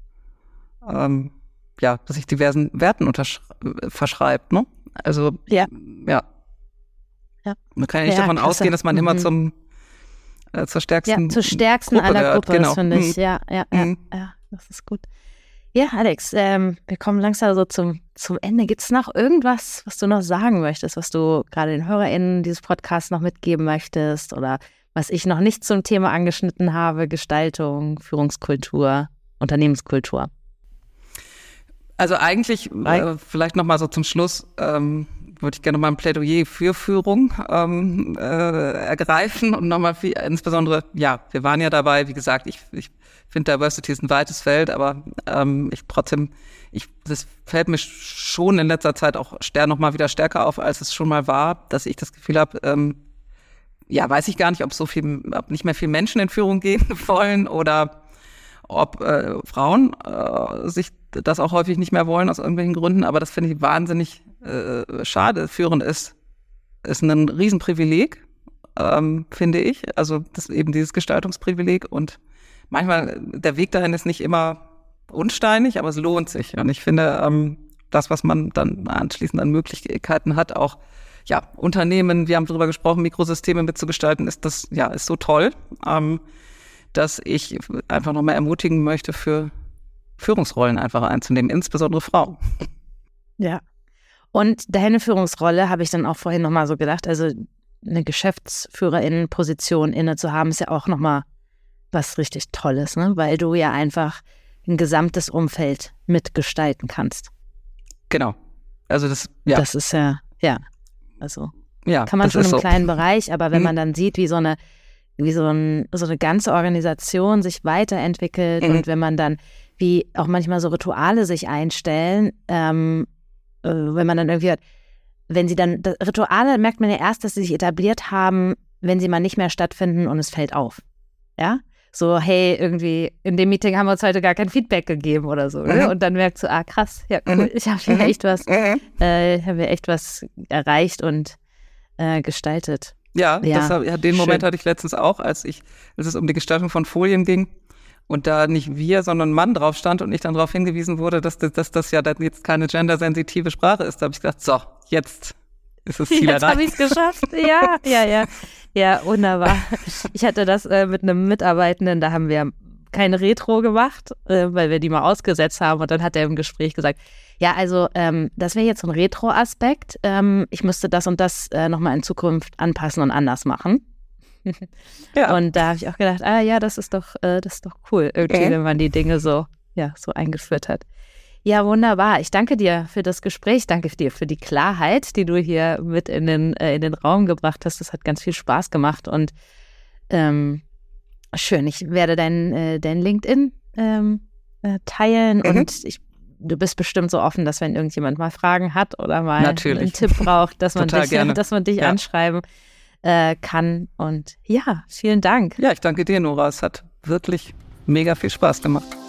Ähm, ja, dass sich diversen Werten untersch- verschreibt, ne? Also, Ja. ja. Ja. Man kann ja nicht Ja, davon klasse. ausgehen, dass man immer Mhm. zum, äh, zur stärksten Ja, zur stärksten Gruppe aller gehört. Gruppe, Genau. das finde ich. Mhm. Ja, ja, ja, Mhm. ja, das ist gut. Ja, Alex, ähm, wir kommen langsam so zum, zum Ende. Gibt es noch irgendwas, was du noch sagen möchtest, was du gerade den HörerInnen dieses Podcasts noch mitgeben möchtest oder was ich noch nicht zum Thema angeschnitten habe? Gestaltung, Führungskultur, Unternehmenskultur. Also eigentlich, äh, vielleicht noch mal so zum Schluss, ähm, würde ich gerne noch mal ein Plädoyer für Führung ähm, äh, ergreifen und nochmal viel, insbesondere, ja, wir waren ja dabei, wie gesagt, ich, ich finde Diversity ist ein weites Feld, aber ähm, ich trotzdem, ich, das fällt mir schon in letzter Zeit auch stär, noch mal wieder stärker auf, als es schon mal war, dass ich das Gefühl habe, ähm, ja, weiß ich gar nicht, ob so viel, ob nicht mehr viel Menschen in Führung gehen wollen oder ob äh, Frauen äh, sich das auch häufig nicht mehr wollen aus irgendwelchen Gründen, aber das finde ich wahnsinnig äh, schade. Führen ist ist ein Riesenprivileg, ähm, finde ich. Also das eben dieses Gestaltungsprivileg und manchmal der Weg dahin ist nicht immer unsteinig, aber es lohnt sich. Und ich finde, ähm, das, was man dann anschließend an Möglichkeiten hat, auch ja Unternehmen, wir haben darüber gesprochen, Mikrosysteme mitzugestalten, ist das ja ist so toll. Ähm, dass ich einfach nochmal ermutigen möchte, für Führungsrollen einfach einzunehmen, insbesondere Frauen. Ja. Und deine Führungsrolle habe ich dann auch vorhin nochmal so gedacht, also eine Geschäftsführerin-Position inne zu haben, ist ja auch nochmal was richtig Tolles, ne? Weil du ja einfach ein gesamtes Umfeld mitgestalten kannst. Genau. Also das, ja. Das ist ja, ja, also ja, kann man das schon ist im so. kleinen Bereich, aber wenn Mhm. man dann sieht, wie so eine wie so, ein, so eine ganze Organisation sich weiterentwickelt Mhm. und wenn man dann, wie auch manchmal so Rituale sich einstellen, ähm, äh, wenn man dann irgendwie hört, wenn sie dann, das, Rituale merkt man ja erst, dass sie sich etabliert haben, wenn sie mal nicht mehr stattfinden und es fällt auf. Ja? So, hey, irgendwie in dem Meeting haben wir uns heute gar kein Feedback gegeben oder so. Ne? Und dann merkst du, ah krass, ja cool, ich habe hier echt was, äh, habe echt was erreicht und äh, gestaltet. Ja, Ja, das, ja den Moment schön. hatte ich letztens auch, als ich, als es um die Gestaltung von Folien ging und da nicht wir, sondern Mann drauf stand und ich dann darauf hingewiesen wurde, dass das, dass das ja dann jetzt keine gendersensitive Sprache ist. Da habe ich gesagt, so, jetzt ist das Ziel Jetzt erreicht. habe ich es geschafft. Ja, ja, ja. Ja, wunderbar. Ich hatte das äh, mit einem Mitarbeitenden, da haben wir keine Retro gemacht, äh, weil wir die mal ausgesetzt haben. Und dann hat er im Gespräch gesagt, ja, also ähm, das wäre jetzt so ein Retro-Aspekt. Ähm, ich müsste das und das äh, nochmal in Zukunft anpassen und anders machen. Ja. Und da habe ich auch gedacht, ah ja, das ist doch, äh, das ist doch cool, irgendwie, Mhm. wenn man die Dinge so, ja, so eingeführt hat. Ja, wunderbar. Ich danke dir für das Gespräch. Danke dir für die Klarheit, die du hier mit in den, äh, in den Raum gebracht hast. Das hat ganz viel Spaß gemacht und ähm, schön. Ich werde dein, äh, dein LinkedIn ähm, äh, teilen Mhm. und ich, du bist bestimmt so offen, dass wenn irgendjemand mal Fragen hat oder mal Natürlich. einen Tipp braucht, dass man Total dich, gerne. dass man dich Ja. anschreiben äh, kann. Und ja, vielen Dank. Ja, ich danke dir, Nora. Es hat wirklich mega viel Spaß gemacht.